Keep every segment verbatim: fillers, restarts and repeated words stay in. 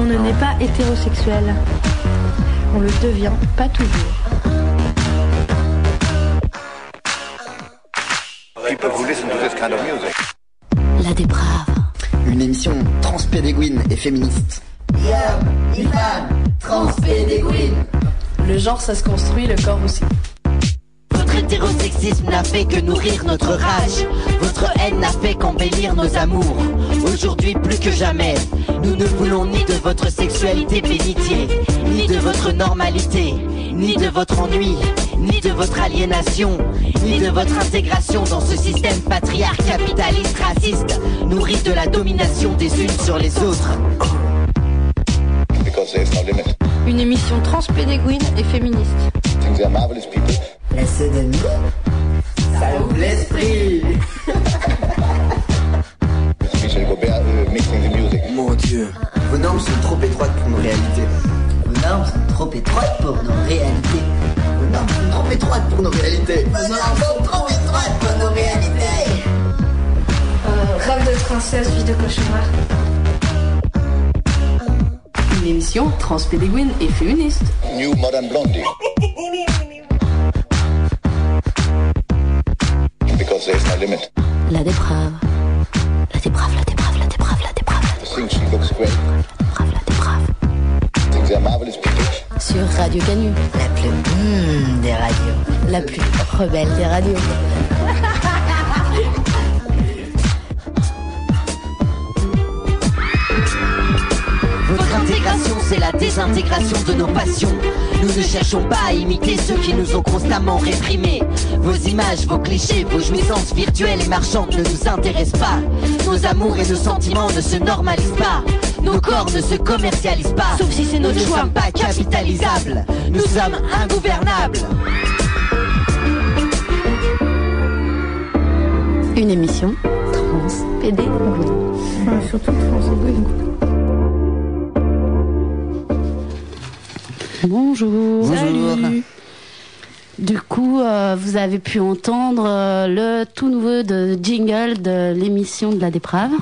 ne naît pas hétérosexuel. On le devient pas toujours. People who listen to this kind of music. La Déprave. Une émission transpédéguine et féministe. Homme, et femme, transpédéguine. Le genre, ça se construit, le corps aussi. Votre hétérosexisme n'a fait que nourrir notre rage. Votre haine n'a fait qu'embellir nos amours. Aujourd'hui plus que jamais, nous ne voulons ni de votre sexualité bénitier, ni de votre normalité, ni de votre ennui, ni de votre aliénation, ni de votre intégration dans ce système patriarcal, capitaliste, raciste, nourri de la domination des unes sur les autres. Une émission transpédéguine et féministe. La sodomie, ça ouvre l'esprit. Mon Dieu, vos normes sont trop étroites pour nos réalités. Vos normes sont trop étroites pour nos réalités. Vos normes sont trop étroites pour nos réalités. Vos normes sont trop étroites pour nos réalités. Euh, rêve de princesse, vie de cauchemar. Une émission transpédéguine et féministe. New Modern Blondie. Because there's no limit. La Déprave. La Déprave, la Déprave, la Déprave, la Déprave. I think she looks great. La Déprave, la Déprave. I think they're marvelous people. Sur Radio Canu. La plus mmh, des radios. La plus rebelle des radios. Votre intégration, c'est la désintégration de nos passions. Nous ne cherchons pas à imiter ceux qui nous ont constamment réprimés. Vos images, vos clichés, vos jouissances virtuelles et marchandes ne nous intéressent pas. Nos amours et nos sentiments ne se normalisent pas. Nos corps ne se commercialisent pas. Sauf si c'est notre nous choix. Nous ne sommes pas capitalisables. Nous sommes ingouvernables. Une émission transpédéguine. Ouais, surtout transpédéguine. Bonjour. Bonjour. Salut. Du coup, euh, vous avez pu entendre euh, le tout nouveau de jingle de l'émission de La Déprave.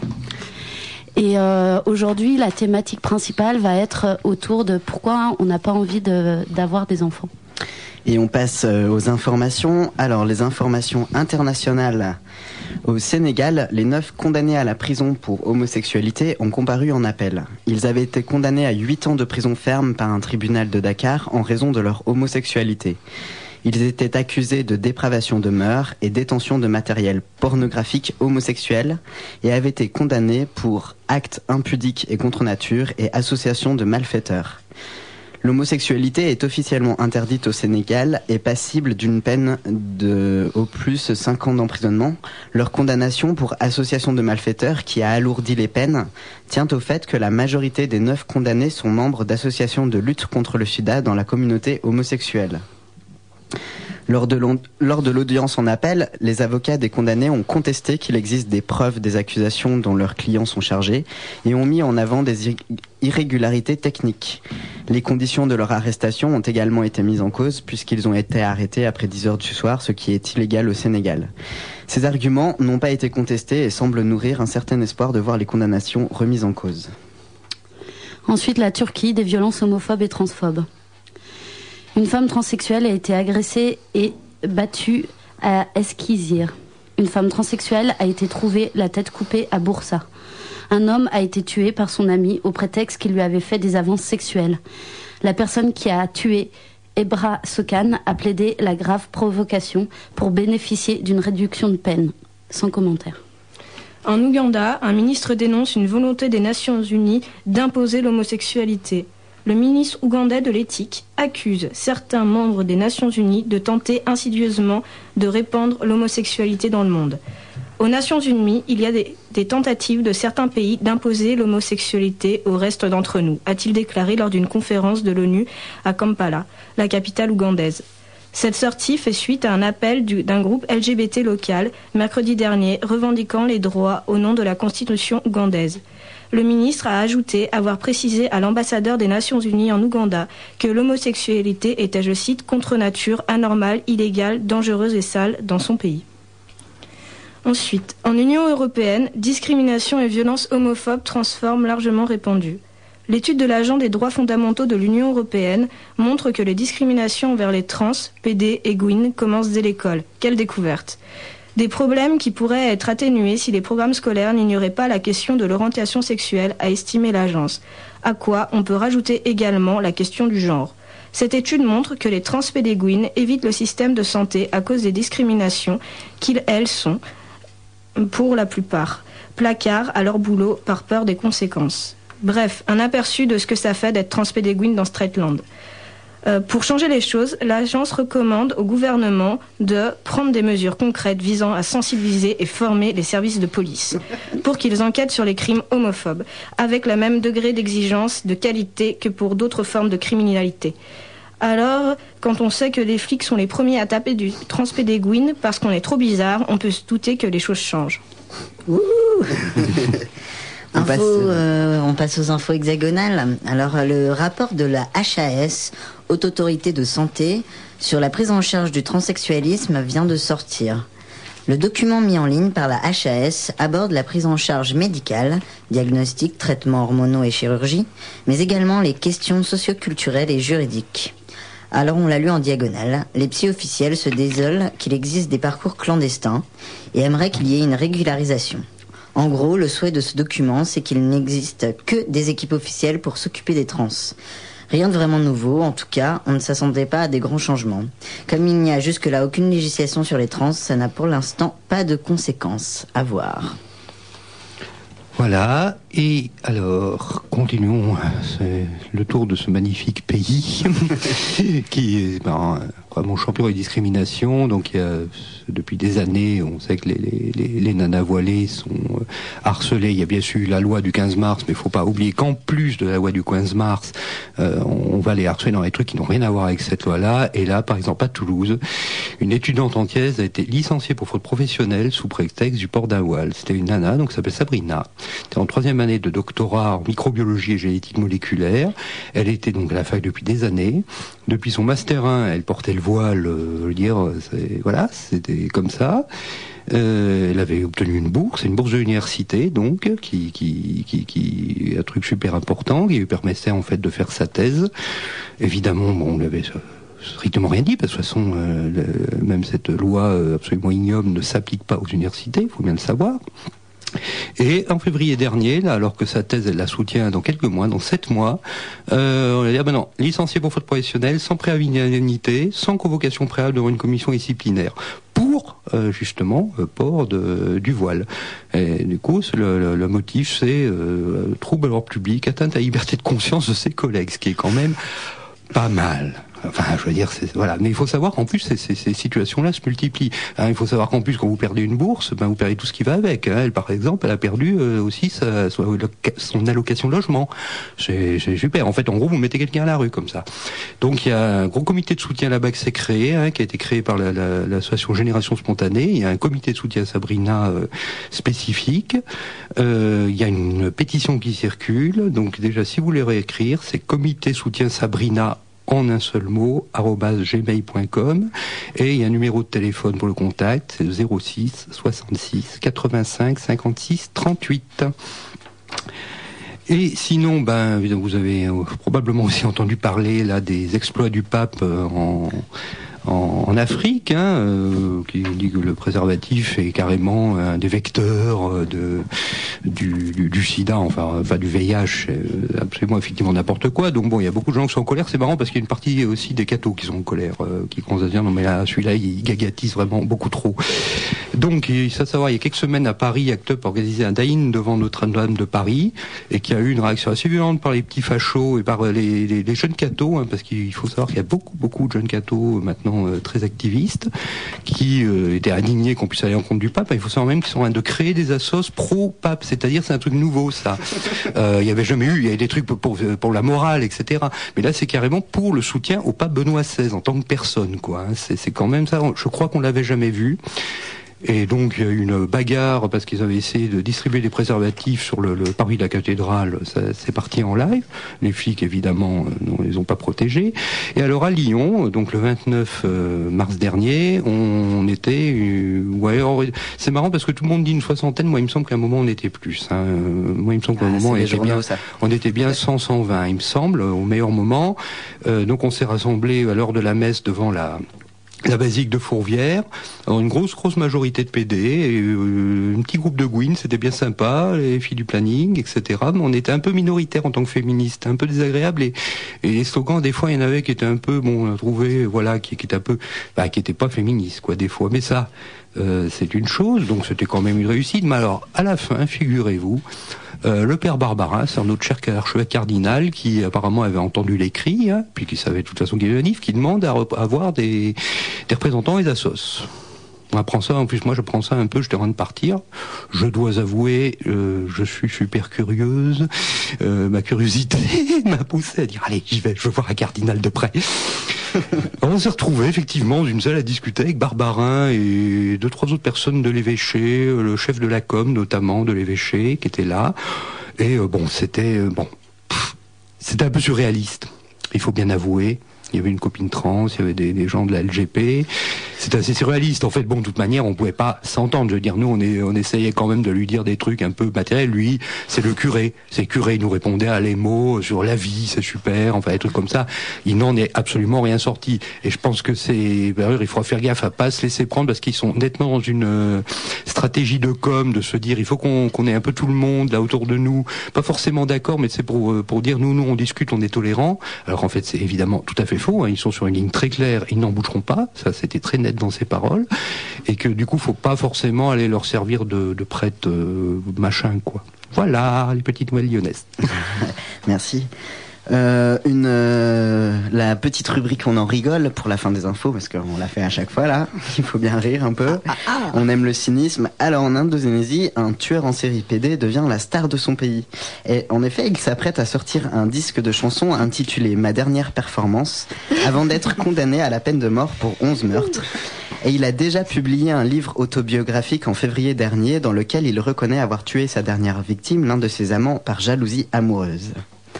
Et euh, aujourd'hui, la thématique principale va être autour de pourquoi on n'a pas envie de, d'avoir des enfants. Et on passe aux informations. Alors, les informations internationales. Au Sénégal, les neuf condamnés à la prison pour homosexualité ont comparu en appel. Ils avaient été condamnés à huit ans de prison ferme par un tribunal de Dakar en raison de leur homosexualité. Ils étaient accusés de dépravation de mœurs et détention de matériel pornographique homosexuel et avaient été condamnés pour actes impudiques et contre nature et association de malfaiteurs. L'homosexualité est officiellement interdite au Sénégal et passible d'une peine de au plus cinq ans d'emprisonnement. Leur condamnation pour association de malfaiteurs, qui a alourdi les peines, tient au fait que la majorité des neuf condamnés sont membres d'associations de lutte contre le sida dans la communauté homosexuelle. Lors de, lors de l'audience en appel, les avocats des condamnés ont contesté qu'il existe des preuves des accusations dont leurs clients sont chargés et ont mis en avant des irrégularités techniques. Les conditions de leur arrestation ont également été mises en cause puisqu'ils ont été arrêtés après dix heures du soir, ce qui est illégal au Sénégal. Ces arguments n'ont pas été contestés et semblent nourrir un certain espoir de voir les condamnations remises en cause. Ensuite, la Turquie, des violences homophobes et transphobes. Une femme transsexuelle a été agressée et battue à Eskişehir. Une femme transsexuelle a été trouvée la tête coupée à Bursa. Un homme a été tué par son ami au prétexte qu'il lui avait fait des avances sexuelles. La personne qui a tué Ebra Sokan a plaidé la grave provocation pour bénéficier d'une réduction de peine. Sans commentaire. En Ouganda, un ministre dénonce une volonté des Nations Unies d'imposer l'homosexualité. Le ministre ougandais de l'éthique accuse certains membres des Nations Unies de tenter insidieusement de répandre l'homosexualité dans le monde. Aux Nations Unies, il y a des, des tentatives de certains pays d'imposer l'homosexualité au reste d'entre nous, a-t-il déclaré lors d'une conférence de l'ONU à Kampala, la capitale ougandaise. Cette sortie fait suite à un appel du, d'un groupe L G B T local, mercredi dernier, revendiquant les droits au nom de la constitution ougandaise. Le ministre a ajouté avoir précisé à l'ambassadeur des Nations Unies en Ouganda que l'homosexualité était, je cite, contre nature, anormale, illégale, dangereuse et sale dans son pays. Ensuite, en Union européenne, discrimination et violence homophobes transforment largement répandues. L'étude de l'Agent des droits fondamentaux de l'Union européenne montre que les discriminations envers les trans, P D et Gwyn commencent dès l'école. Quelle découverte! Des problèmes qui pourraient être atténués si les programmes scolaires n'ignoraient pas la question de l'orientation sexuelle, a estimé l'agence. À quoi on peut rajouter également la question du genre. Cette étude montre que les trans P D Gwyn évitent le système de santé à cause des discriminations qu'ils, elles, sont, pour la plupart, placards à leur boulot par peur des conséquences. Bref, un aperçu de ce que ça fait d'être trans P D Gwyn dans Straightland. Euh, pour changer les choses, l'agence recommande au gouvernement de prendre des mesures concrètes visant à sensibiliser et former les services de police pour qu'ils enquêtent sur les crimes homophobes, avec le même degré d'exigence de qualité que pour d'autres formes de criminalité. Alors, quand on sait que les flics sont les premiers à taper du trans P D Gwyn parce qu'on est trop bizarre, on peut se douter que les choses changent. Ouh On passe, euh, on passe aux infos hexagonales. Alors, le rapport de la H A S, Haute Autorité de Santé, sur la prise en charge du transsexualisme vient de sortir. Le document mis en ligne par la H A S aborde la prise en charge médicale, diagnostic, traitements hormonaux et chirurgie, mais également les questions socioculturelles et juridiques. Alors on l'a lu en diagonale, les psy officiels se désolent qu'il existe des parcours clandestins et aimeraient qu'il y ait une régularisation. En gros, le souhait de ce document, c'est qu'il n'existe que des équipes officielles pour s'occuper des trans. Rien de vraiment nouveau, en tout cas, on ne s'attendait pas à des grands changements. Comme il n'y a jusque-là aucune législation sur les trans, ça n'a pour l'instant pas de conséquences. À voir. Voilà, et alors, continuons c'est le tour de ce magnifique pays qui est ben, vraiment champion des discriminations. Donc, il y a, depuis des années, on sait que les, les, les, les nanas voilées sont harcelées. Il y a bien sûr la loi du quinze mars, mais il ne faut pas oublier qu'en plus de la loi du quinze mars, euh, on, on va les harceler dans les trucs qui n'ont rien à voir avec cette loi-là. Et là, par exemple, à Toulouse, une étudiante entière a été licenciée pour faute professionnelle sous prétexte du port d'un voile. C'était une nana, donc ça s'appelle Sabrina. C'était en troisième année de doctorat en microbiologie et génétique moléculaire. Elle était donc à la fac depuis des années. Depuis son master un, elle portait le voile, euh, je veux dire, c'est, voilà, c'était comme ça. Euh, elle avait obtenu une bourse, une bourse de l'université, donc, qui, qui, qui, qui, un truc super important, qui lui permettait en fait de faire sa thèse. Évidemment, bon, on l'avait strictement rien dit, parce que de toute façon, euh, le, même cette loi euh, absolument ignoble ne s'applique pas aux universités, il faut bien le savoir. Et en février dernier, là, alors que sa thèse, elle la soutient dans quelques mois, dans sept mois, euh, on a dit, ah ben non, licencié pour faute professionnelle, sans préavis d'indemnité, sans convocation préalable devant une commission disciplinaire, pour, euh, justement, euh, port de, du voile. Et du coup, le, le, le motif, c'est euh, trouble à l'ordre public, atteinte à la liberté de conscience de ses collègues, ce qui est quand même pas mal. Enfin, je veux dire, c'est, voilà. Mais il faut savoir qu'en plus, ces, ces, ces situations-là se multiplient. Hein, il faut savoir qu'en plus, quand vous perdez une bourse, ben, vous perdez tout ce qui va avec. Hein. Elle, par exemple, elle a perdu euh, aussi sa, son allocation logement. C'est, c'est super. En fait, en gros, vous mettez quelqu'un à la rue, comme ça. Donc, il y a un gros comité de soutien là-bas qui s'est créé, hein, qui a été créé par la, la, l'association Génération Spontanée. Il y a un comité de soutien à Sabrina euh, spécifique. Euh, il y a une pétition qui circule. Donc, déjà, si vous voulez réécrire, c'est comité soutien Sabrina en un seul mot, arobase gmail point com, et il y a un numéro de téléphone pour le contact, c'est zéro six soixante-six quatre-vingt-cinq cinquante-six trente-huit. Et sinon, ben, vous avez euh, probablement aussi entendu parler là des exploits du pape euh, en En, en Afrique, hein, euh, qui dit que le préservatif est carrément un des vecteurs de, du, du, du sida, enfin, enfin du V I H, euh, absolument effectivement n'importe quoi. Donc bon, il y a beaucoup de gens qui sont en colère. C'est marrant parce qu'il y a une partie aussi des cathos qui sont en colère, euh, qui commencent à dire non mais là, celui-là, il gagatise vraiment beaucoup trop. Donc, il faut savoir, il y a quelques semaines à Paris, Act Up a organisé un die-in devant Notre-Dame de Paris, et qui a eu une réaction assez violente par les petits fachos et par les, les, les jeunes cathos, hein, parce qu'il faut savoir qu'il y a beaucoup, beaucoup de jeunes cathos maintenant euh, très activistes, qui euh, étaient indignés qu'on puisse aller en compte du pape. Il faut savoir même qu'ils sont en train de créer des assos pro-pape, c'est-à-dire c'est un truc nouveau, ça. Euh, il y avait jamais eu, il y avait des trucs pour, pour, pour la morale, et cetera. Mais là, c'est carrément pour le soutien au pape Benoît seize en tant que personne, quoi. Hein. C'est, c'est quand même ça. Je crois qu'on l'avait jamais vu. Et donc il y a eu une bagarre parce qu'ils avaient essayé de distribuer des préservatifs sur le, le parvis de la cathédrale. Ça, c'est parti en live. Les flics évidemment ne les ont pas protégés. Et alors à Lyon, donc le vingt-neuf mars dernier, on était... Euh, ouais, c'est marrant parce que tout le monde dit une soixantaine. Moi il me semble qu'à un moment on était plus. Hein. Moi il me semble qu'à un ah, moment on était, journaux, bien, on était bien cent, cent vingt il me semble, au meilleur moment. Euh, donc on s'est rassemblés à l'heure de la messe devant la... la basilique de Fourvière, alors une grosse grosse majorité de P D, et, euh, un petit groupe de Gwyn, c'était bien sympa, les filles du planning, et cetera. Mais on était un peu minoritaire en tant que féministe, un peu désagréable, et, et les slogans, des fois, il y en avait qui étaient un peu, bon, trouvé, voilà, qui, qui étaient un peu, bah, qui étaient pas féministes, quoi, des fois. Mais ça, euh, c'est une chose, donc c'était quand même une réussite. Mais alors, à la fin, figurez-vous, Euh, le père Barbarin, c'est un autre cher archevêque cardinal qui apparemment avait entendu les cris, hein, puis qui savait de toute façon qu'il est nif, qui demande à, à avoir des, des représentants et des assos. On apprend ça, en plus moi je prends ça un peu, j'étais en train de partir. Je dois avouer, euh, je suis super curieuse. Euh, ma curiosité m'a poussé à dire allez, j'y vais, je veux voir un cardinal de près. On s'est retrouvés effectivement dans une salle à discuter avec Barbarin et deux trois autres personnes de l'évêché, le chef de la com notamment de l'évêché qui était là. Et euh, bon, c'était euh, bon, pff, c'était un peu surréaliste. Il faut bien avouer. Il y avait une copine trans, il y avait des, des gens de la L G P. C'était assez surréaliste. En fait, bon, de toute manière, on pouvait pas s'entendre. Je veux dire, nous, on, est, on essayait quand même de lui dire des trucs un peu matériels. Lui, c'est le curé. C'est le curé, il nous répondait à les mots sur la vie, c'est super, enfin, des trucs comme ça. Il n'en est absolument rien sorti. Et je pense que c'est... D'ailleurs, il faudra faire gaffe à pas se laisser prendre parce qu'ils sont nettement dans une euh, stratégie de com, de se dire, il faut qu'on qu'on ait un peu tout le monde là autour de nous. Pas forcément d'accord, mais c'est pour, euh, pour dire, nous, nous, on discute, on est tolérants. Alors en fait, c'est évidemment tout à fait faux, hein. Ils sont sur une ligne très claire, ils n'en bougeront pas, ça c'était très net dans ses paroles, et que du coup faut pas forcément aller leur servir de, de prêtre euh, machin quoi. Voilà les petites nouvelles lyonnaises. Merci. Euh, une euh, la petite rubrique on en rigole pour la fin des infos parce qu'on l'a fait à chaque fois là. Il faut bien rire un peu. Ah, ah, ah. On aime le cynisme. Alors en Indonésie, un tueur en série P D devient la star de son pays. Et en effet, il s'apprête à sortir un disque de chansons intitulé Ma dernière performance avant d'être condamné à la peine de mort pour onze meurtres. Et il a déjà publié un livre autobiographique en février dernier dans lequel il reconnaît avoir tué sa dernière victime, l'un de ses amants, par jalousie amoureuse.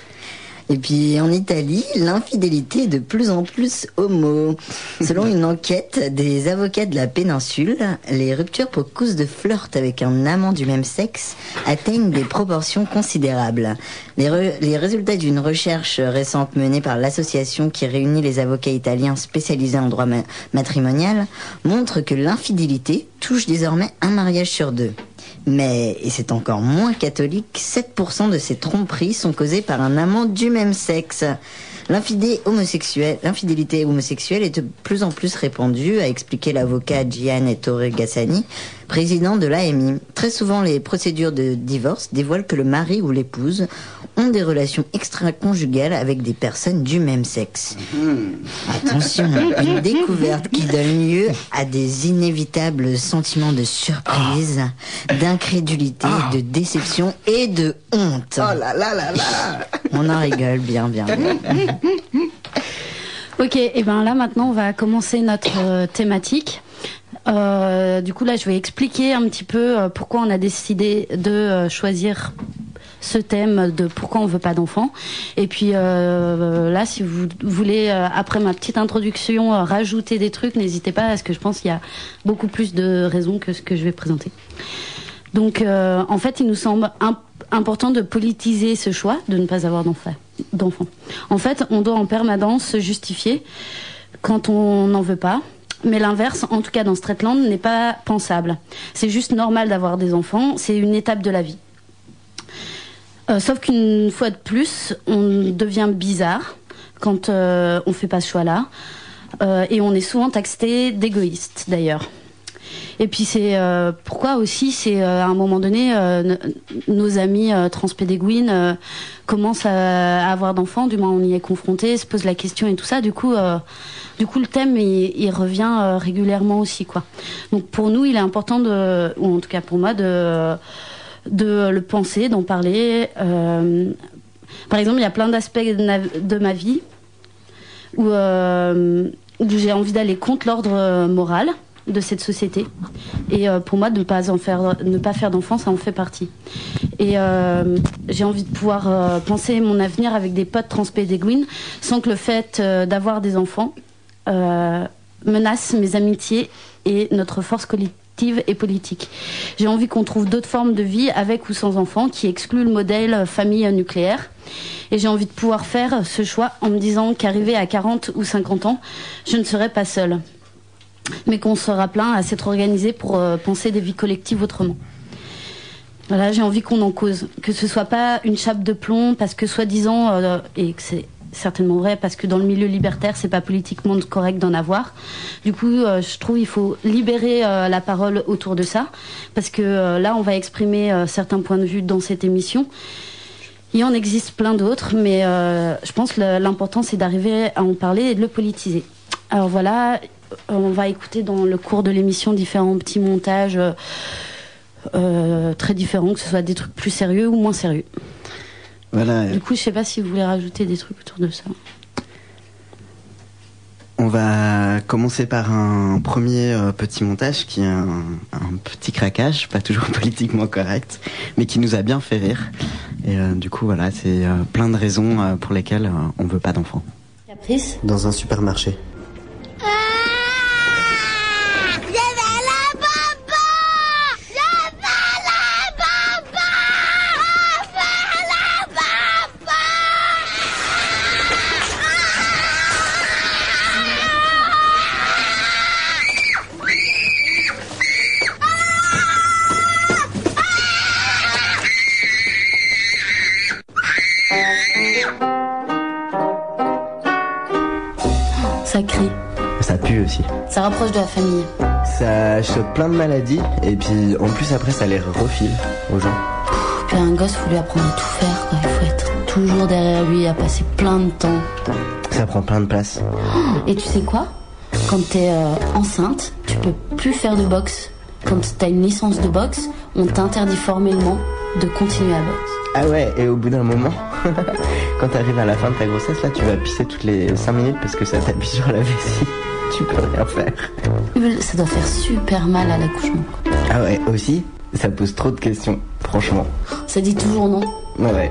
Et puis en Italie, l'infidélité est de plus en plus homo. Selon une enquête des avocats de la péninsule, les ruptures pour cause de flirt avec un amant du même sexe atteignent des proportions considérables. Les, re- les résultats d'une recherche récente menée par l'association qui réunit les avocats italiens spécialisés en droit ma- matrimonial montrent que l'infidélité touche désormais un mariage sur deux. Mais, et c'est encore moins catholique, sept pour cent de ces tromperies sont causées par un amant du même sexe. L'infidélité homosexuelle, l'infidélité homosexuelle est de plus en plus répandue, a expliqué l'avocat Gian Ettore Gassani, président de l'A M I. Très souvent, les procédures de divorce dévoilent que le mari ou l'épouse ont des relations extra-conjugales avec des personnes du même sexe. Mmh. Attention, une découverte qui donne lieu à des inévitables sentiments de surprise, oh. d'incrédulité, oh. de déception et de honte. Oh là là là là. On en rigole bien, bien, bien. Ok, et ben là maintenant on va commencer notre euh, thématique. Euh, du coup là je vais expliquer un petit peu euh, pourquoi on a décidé de euh, choisir ce thème de pourquoi on veut pas d'enfants. Et puis euh, là si vous voulez euh, après ma petite introduction euh, rajouter des trucs, n'hésitez pas parce que je pense qu'il y a beaucoup plus de raisons que ce que je vais présenter. Donc euh, en fait il nous semble imp- important de politiser ce choix de ne pas avoir d'enfants. d'enfants. En fait, on doit en permanence se justifier quand on n'en veut pas. Mais l'inverse, en tout cas dans Stratland, n'est pas pensable. C'est juste normal d'avoir des enfants, c'est une étape de la vie. Euh, sauf qu'une fois de plus, on devient bizarre quand euh, on ne fait pas ce choix-là. Euh, et on est souvent taxé d'égoïste, d'ailleurs. Et puis c'est euh, pourquoi aussi c'est euh, à un moment donné euh, n- nos amis euh, transpédéguines euh, commencent à, à avoir d'enfants, du moins on y est confronté, se pose la question et tout ça. Du coup, euh, du coup le thème il, il revient euh, régulièrement aussi quoi. Donc pour nous il est important de, ou en tout cas pour moi de de le penser, d'en parler. Euh, par exemple il y a plein d'aspects de, na- de ma vie où, euh, où j'ai envie d'aller contre l'ordre moral. de cette société. Et euh, pour moi, de ne pas, en faire, ne pas faire d'enfants, ça en fait partie. Et euh, j'ai envie de pouvoir euh, penser mon avenir avec des potes transpédéguines sans que le fait euh, d'avoir des enfants euh, menace mes amitiés et notre force collective et politique. J'ai envie qu'on trouve d'autres formes de vie avec ou sans enfants qui excluent le modèle famille nucléaire. Et j'ai envie de pouvoir faire ce choix en me disant qu'arrivé à quarante ou cinquante ans, je ne serai pas seule. Mais qu'on sera plein à s'être organisé pour euh, penser des vies collectives autrement. Voilà, j'ai envie qu'on en cause. Que ce soit pas une chape de plomb parce que soi-disant, euh, et que c'est certainement vrai, parce que dans le milieu libertaire, c'est pas politiquement correct d'en avoir. Du coup, euh, je trouve qu'il faut libérer euh, la parole autour de ça. Parce que euh, là, on va exprimer euh, certains points de vue dans cette émission. Il en existe plein d'autres, mais euh, je pense que l'important, c'est d'arriver à en parler et de le politiser. Alors voilà, on va écouter dans le cours de l'émission différents petits montages euh, euh, très différents, que ce soit des trucs plus sérieux ou moins sérieux. Voilà. Du coup, je sais pas si vous voulez rajouter des trucs autour de ça. On va commencer par un premier euh, petit montage qui est un, un petit craquage, pas toujours politiquement correct, mais qui nous a bien fait rire. Et euh, du coup, voilà, c'est euh, plein de raisons euh, pour lesquelles euh, on veut pas d'enfants. Caprice ? Dans un supermarché. Ça crie. Ça pue aussi. Ça rapproche de la famille. Ça chope plein de maladies et puis en plus après ça les refile aux gens. Puis un gosse, faut lui apprendre à tout faire, quoi. Il faut être toujours derrière lui, à passer plein de temps. Ça prend plein de place. Et tu sais quoi ? Quand t'es euh, enceinte, tu peux plus faire de boxe. Quand t'as une licence de boxe, on t'interdit formellement de continuer à boxe. Ah ouais, et au bout d'un moment, quand t'arrives à la fin de ta grossesse, là, tu vas pisser toutes les cinq minutes parce que ça t'appuie sur la vessie. Tu peux rien faire. Ça doit faire super mal à l'accouchement, quoi. Ah ouais, aussi, ça pose trop de questions, franchement. Ça dit toujours non. Ouais.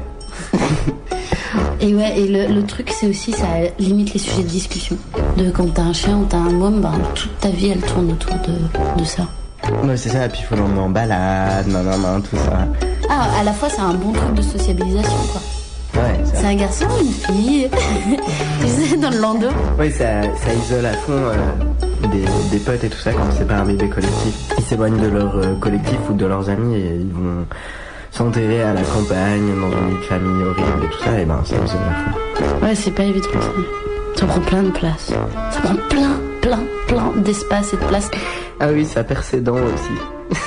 Et ouais, et le, le truc, c'est aussi, ça limite les sujets de discussion. De quand t'as un chien ou t'as un môme, ben, toute ta vie, elle tourne autour de, de ça. Ouais, c'est ça, et puis il faut l'emmener en balade, nan, nan, nan, tout ça. Ah, à la fois, c'est un bon truc de sociabilisation, quoi. Ouais, ça... C'est un garçon ou une fille? Tu sais, dans le landau. Oui, ça, ça isole à fond euh, des, des potes et tout ça quand c'est pas un bébé collectif. Ils s'éloignent de leur euh, collectif ou de leurs amis et ils vont s'enterrer à la campagne, dans une vie de famille horrible et tout ça, et ben ça isole à fond. Ouais, c'est pas évident. Ça prend plein de place. Ça prend plein, plein, plein d'espace et de place. Ah oui, ça perd ses dents aussi.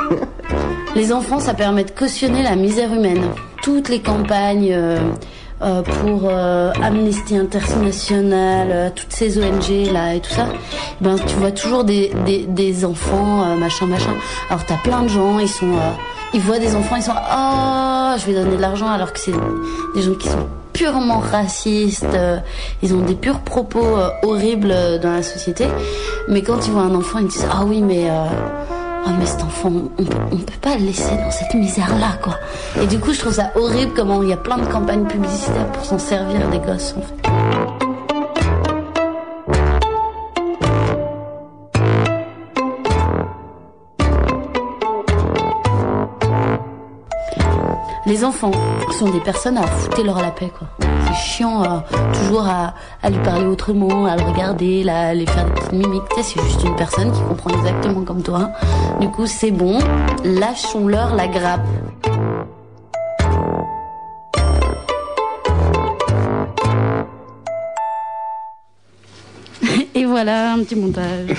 Les enfants, ça permet de cautionner la misère humaine. Toutes les campagnes euh, euh, pour euh, Amnesty International, euh, toutes ces O N G là et tout ça, ben tu vois toujours des des, des enfants euh, machin machin. Alors t'as plein de gens, ils sont, euh, ils voient des enfants, ils sont ah oh, je vais donner de l'argent, alors que c'est des gens qui sont purement racistes, euh, ils ont des purs propos euh, horribles euh, dans la société. Mais quand ils voient un enfant, ils disent ah oui mais euh, oh mais cet enfant, on peut, on peut pas le laisser dans cette misère-là, quoi. Et du coup, je trouve ça horrible comment il y a plein de campagnes publicitaires pour s'en servir des gosses, en fait. Les enfants sont des personnes à foutez-leur la paix, quoi. C'est chiant, euh, toujours à, à lui parler autrement, à le regarder, là, à lui faire des petites mimiques. Tu sais, c'est juste une personne qui comprend exactement comme toi. Du coup, c'est bon, lâchons-leur la grappe. Et voilà, un petit montage.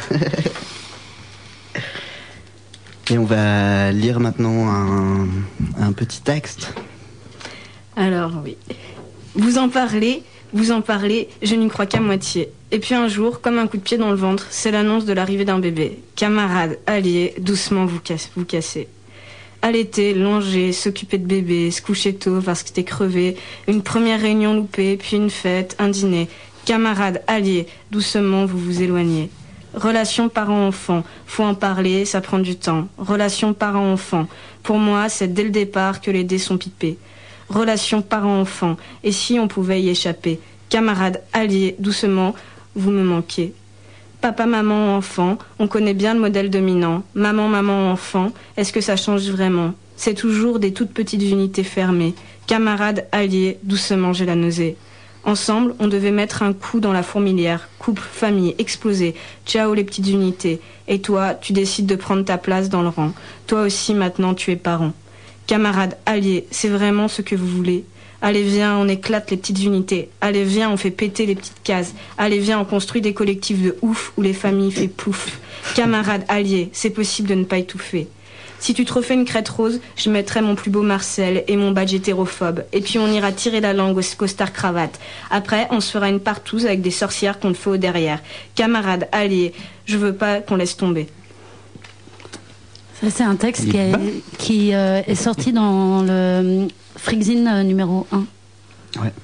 Et on va lire maintenant un, un petit texte. Alors oui, vous en parlez, vous en parlez, je n'y crois qu'à moitié. Et puis un jour, comme un coup de pied dans le ventre, c'est l'annonce de l'arrivée d'un bébé. Camarades, alliés, doucement vous, casse, vous cassez. Allaiter, longer, s'occuper de bébé, se coucher tôt parce que t'es crevé, une première réunion loupée, puis une fête, un dîner. Camarades, alliés, doucement vous vous éloignez. Relation parent-enfant, faut en parler, ça prend du temps. Relation parent-enfant, pour moi, c'est dès le départ que les dés sont pipés. Relation parent-enfant, et si on pouvait y échapper? Camarades, alliés, doucement, vous me manquez. Papa, maman, enfant, on connaît bien le modèle dominant. Maman, maman, enfant, est-ce que ça change vraiment? C'est toujours des toutes petites unités fermées. Camarades, alliés, doucement, j'ai la nausée. Ensemble, on devait mettre un coup dans la fourmilière. Couple, famille, exploser. Ciao les petites unités. Et toi, tu décides de prendre ta place dans le rang. Toi aussi, maintenant, tu es parent. Camarades, alliés, c'est vraiment ce que vous voulez? Allez, viens, on éclate les petites unités. Allez, viens, on fait péter les petites cases. Allez, viens, on construit des collectifs de ouf où les familles fait pouf. Camarades, alliés, c'est possible de ne pas étouffer. Si tu te refais une crête rose, je mettrai mon plus beau Marcel et mon badge hétérophobe. Et puis on ira tirer la langue au costard cravate. Après, on se fera une partouze avec des sorcières qu'on te fait au derrière. Camarades, alliés, je veux pas qu'on laisse tomber. Ça, c'est un texte qui, est, qui euh, est sorti dans le Freakzine euh, numéro un. Ouais.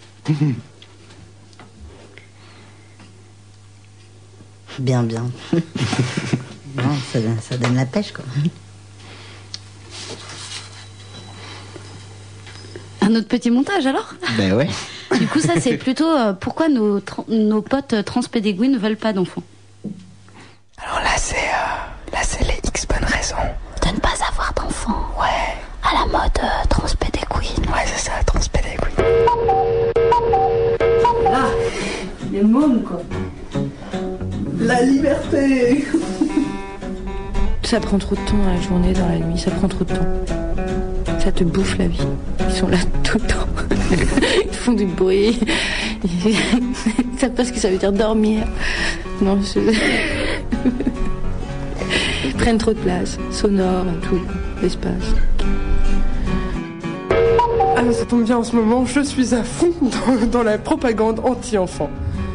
Bien, bien. Non, ça, ça donne la pêche, quoi. Un autre petit montage, alors? Ben ouais. Du coup, ça, c'est plutôt euh, pourquoi nos, tra- nos potes transpédéguis ne veulent pas d'enfants. Alors là, c'est euh, là, c'est les X bonnes raisons de ne pas avoir d'enfants. Ouais. À la mode euh, transpédéguis. Ouais, c'est ça, transpédéguis. Là, les mômes, quoi. La liberté. Ça prend trop de temps dans la journée, dans la nuit, ça prend trop de temps. Ça te bouffe la vie. Ils sont là tout le temps. Ils font du bruit. Ils savent pas ce que ça veut dire dormir. Non, je... Ils prennent trop de place, sonore et tout, l'espace. Ah, ça tombe bien en ce moment, je suis à fond dans, dans la propagande anti-enfant.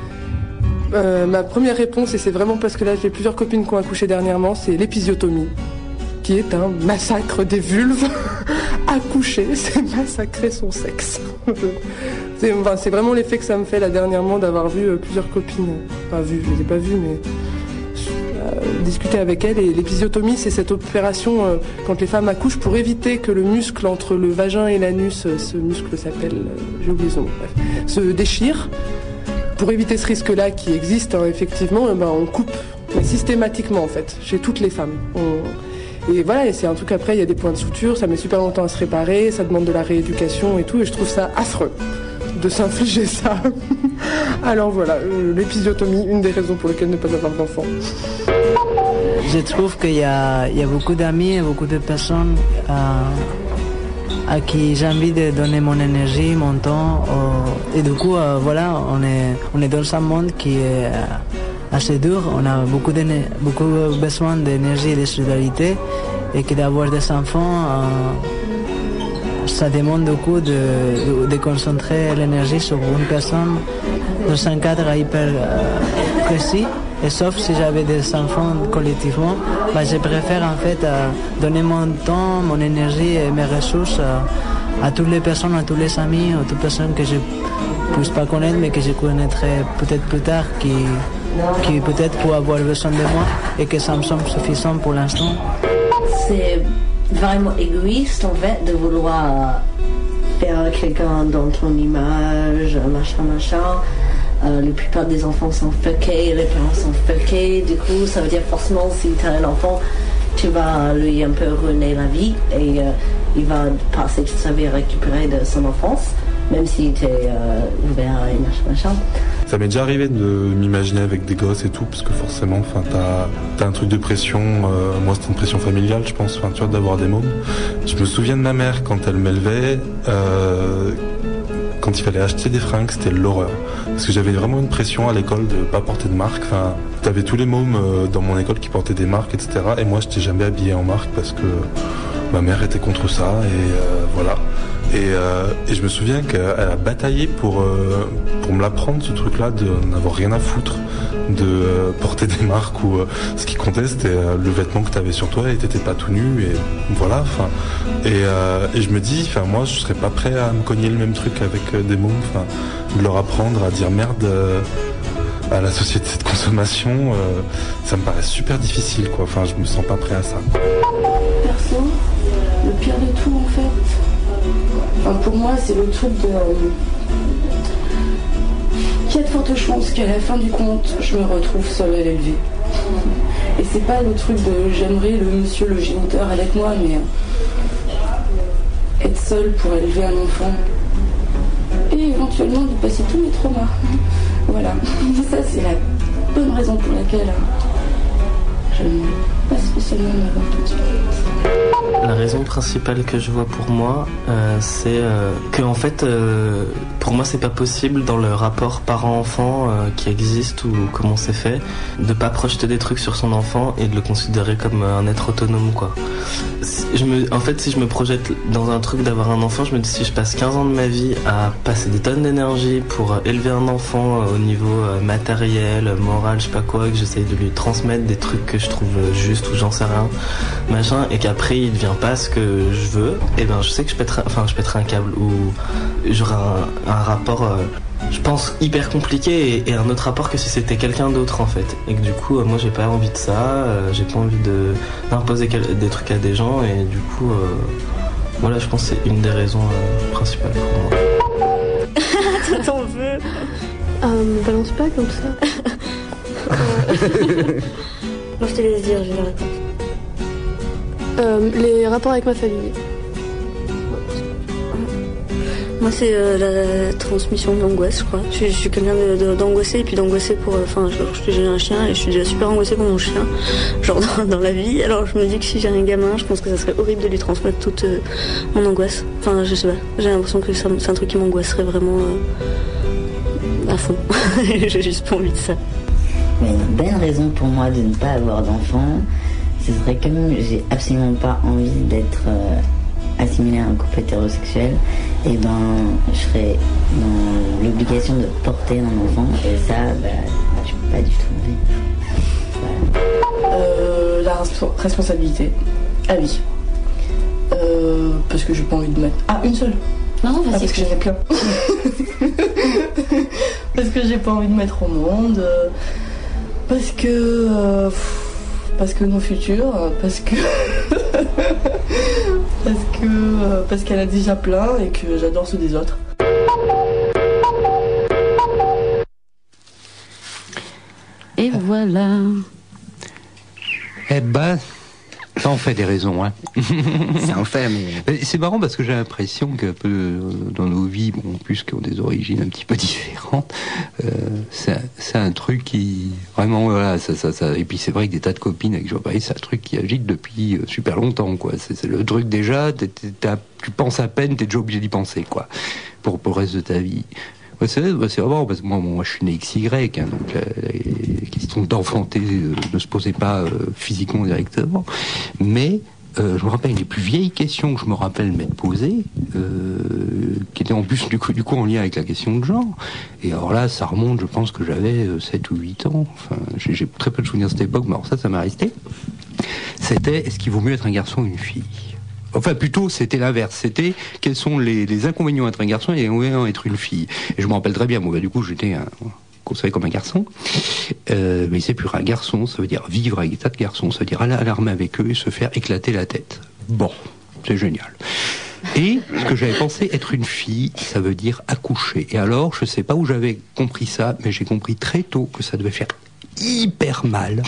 Euh, ma première réponse, et c'est vraiment parce que là j'ai plusieurs copines qui ont accouché dernièrement, c'est l'épisiotomie, qui est un massacre des vulves. Accoucher, c'est massacrer son sexe. c'est, enfin, c'est vraiment l'effet que ça me fait là dernièrement d'avoir vu euh, plusieurs copines, pas vu, je les ai pas vues, mais euh, discuter avec elles. Et l'épisiotomie, c'est cette opération euh, quand les femmes accouchent pour éviter que le muscle entre le vagin et l'anus, euh, ce muscle s'appelle, euh, j'ai oublié son nom, bref, se déchire. Pour éviter ce risque-là qui existe, hein, effectivement, eh ben, on coupe, mais systématiquement en fait, chez toutes les femmes. On... Et voilà, et c'est un truc après, il y a des points de suture, ça met super longtemps à se réparer, ça demande de la rééducation et tout, et je trouve ça affreux de s'infliger ça. Alors voilà, euh, l'épisiotomie, une des raisons pour lesquelles ne pas avoir d'enfant. Je trouve qu'il y a, il y a beaucoup d'amis et beaucoup de personnes euh, à qui j'ai envie de donner mon énergie, mon temps. Euh, et du coup, euh, voilà, on est, on est dans un monde qui est euh, assez dur. On a beaucoup, beaucoup besoin d'énergie et de solidarité. Et que d'avoir des enfants, euh, ça demande du coup de, de, de concentrer l'énergie sur une personne dans un cadre hyper euh, précis. Et sauf si j'avais des enfants collectivement, bah, je préfère en fait euh, donner mon temps, mon énergie et mes ressources euh, à toutes les personnes, à tous les amis, à toutes les personnes que je ne puisse pas connaître mais que je connaîtrai peut-être plus tard, qui, qui peut-être pourraient avoir besoin de moi et que ça me semble suffisant pour l'instant. C'est vraiment égoïste en fait de vouloir faire quelqu'un dans ton image, machin, machin. Euh, la plupart des enfants sont fuckés, les parents sont fuckés, du coup ça veut dire forcément si tu as un enfant, tu vas lui un peu ruiner la vie et euh, il va passer toute sa vie à récupérer de son enfance, même si tu es euh, ouvert et machin, machin. Ça m'est déjà arrivé de m'imaginer avec des gosses et tout, parce que forcément, enfin, t'as, t'as un truc de pression. Euh, moi, c'était une pression familiale, je pense, enfin, tu vois, d'avoir des mômes. Je me souviens de ma mère quand elle m'élevait. Euh, Quand il fallait acheter des fringues, c'était l'horreur. Parce que j'avais vraiment une pression à l'école de pas porter de marque. Enfin, t'avais tous les mômes dans mon école qui portaient des marques, et cetera. Et moi, j'étais jamais habillé en marque parce que ma mère était contre ça. Et euh, voilà. Et, euh, et je me souviens qu'elle a bataillé pour, euh, pour me l'apprendre, ce truc-là, de n'avoir rien à foutre, de euh, porter des marques où euh, ce qui comptait, c'était euh, le vêtement que tu avais sur toi et t'étais pas tout nu. Et voilà. Enfin, et, euh, et je me dis, enfin, moi, je serais pas prêt à me cogner le même truc avec euh, des mômes. Enfin, de leur apprendre à dire merde. Euh, à la société de consommation, euh, ça me paraît super difficile, quoi. Enfin, je me sens pas prêt à ça. Perso, le pire de tout, en fait, enfin, pour moi, c'est le truc de... Euh, qu'il y a de fortes chances qu'à la fin du compte, je me retrouve seule à l'élever. Et c'est pas le truc de j'aimerais le monsieur le géniteur avec moi, mais être seule pour élever un enfant et éventuellement lui passer tous mes traumas. Voilà, ça c'est la bonne raison pour laquelle je n'aime pas spécialement m'avoir tout de suite. La raison principale que je vois pour moi, euh, c'est euh, que en fait, euh, pour moi, c'est pas possible dans le rapport parent-enfant euh, qui existe ou comment c'est fait, de pas projeter des trucs sur son enfant et de le considérer comme un être autonome, quoi. Je me, en fait, si je me projette dans un truc d'avoir un enfant, je me dis si je passe quinze ans de ma vie à passer des tonnes d'énergie pour élever un enfant euh, au niveau euh, matériel, moral, je sais pas quoi, que j'essaye de lui transmettre des trucs que je trouve justes ou j'en sais rien, machin, et qu'après il devient pas ce que je veux, et ben je sais que je pèterai, enfin je pèterai un câble ou j'aurai un, un rapport, euh, je pense hyper compliqué et, et un autre rapport que si c'était quelqu'un d'autre en fait, et que du coup euh, moi j'ai pas envie de ça, euh, j'ai pas envie de d'imposer quel, des trucs à des gens et du coup euh, voilà, je pense que c'est une des raisons euh, principales pour moi. T'en veux euh, me balance pas comme ça. euh... Moi je te laisse dire, j'ai la réponse. Euh, les rapports avec ma famille. Moi, c'est euh, la, la transmission d'angoisse, je crois. Je, suis, je suis quelqu'un de, de, d'angoissé et puis d'angoissé pour. Enfin, euh, j'ai un chien et je suis déjà super angoissée pour mon chien, genre dans, dans la vie. Alors, je me dis que si j'ai un gamin, je pense que ça serait horrible de lui transmettre toute euh, mon angoisse. Enfin, je sais pas. J'ai l'impression que ça, c'est un truc qui m'angoisserait vraiment euh, à fond. J'ai juste pas envie de ça. Mais une bonne raison pour moi de ne pas avoir d'enfant, ce serait comme j'ai absolument pas envie d'être euh, assimilée à un couple hétérosexuel, et ben je serais dans l'obligation de porter un enfant, et ça, bah, je peux pas du tout envie. Voilà. Euh, la resp- responsabilité, à vie. Euh, parce que j'ai pas envie de mettre. Ah, une seule. Non, non, ah, parce que j'en ai plein. Parce que j'ai pas envie de mettre au monde. Euh, parce que. Euh, Parce que nos futurs, parce que parce que euh, parce qu'elle a déjà plein et que j'adore ceux des autres. Et voilà. Eh ben, ça en fait des raisons, hein. Ça en fait, mais... C'est marrant parce que j'ai l'impression qu'un peu dans nos vies, bon, plus qu'on a des origines un petit peu différentes, euh, c'est, c'est un truc qui, vraiment, voilà, ça, ça, ça, et puis c'est vrai que des tas de copines avec Jean-Paris, c'est un truc qui agite depuis super longtemps, quoi. C'est, c'est le truc déjà, t'es, t'es, t'es, tu penses à peine, t'es déjà obligé d'y penser, quoi, pour, pour le reste de ta vie. Ouais, c'est, ouais, c'est vraiment parce que moi, moi je suis né X Y, hein, donc la, la question d'enfanter euh, ne se posait pas euh, physiquement directement, mais euh, je me rappelle les plus vieilles questions que je me rappelle m'être posées, euh, qui étaient en plus du coup, du coup en lien avec la question de genre, et alors là ça remonte, je pense que j'avais euh, sept ou huit ans, enfin j'ai, j'ai très peu de souvenirs de cette époque, mais alors ça, ça m'a resté. C'était, est-ce qu'il vaut mieux être un garçon ou une fille ? Enfin, plutôt, c'était l'inverse. C'était quels sont les, les inconvénients d'être un garçon et les inconvénients d'être une fille. Et je me rappelle très bien, moi, bah, du coup, j'étais un, considéré comme un garçon. Euh, mais c'est pur, un garçon, ça veut dire vivre avec des tas de garçons, ça veut dire aller à l'armée avec eux et se faire éclater la tête. Bon, c'est génial. Et ce que j'avais pensé être une fille, ça veut dire accoucher. Et alors, je sais pas où j'avais compris ça, mais j'ai compris très tôt que ça devait faire hyper mal.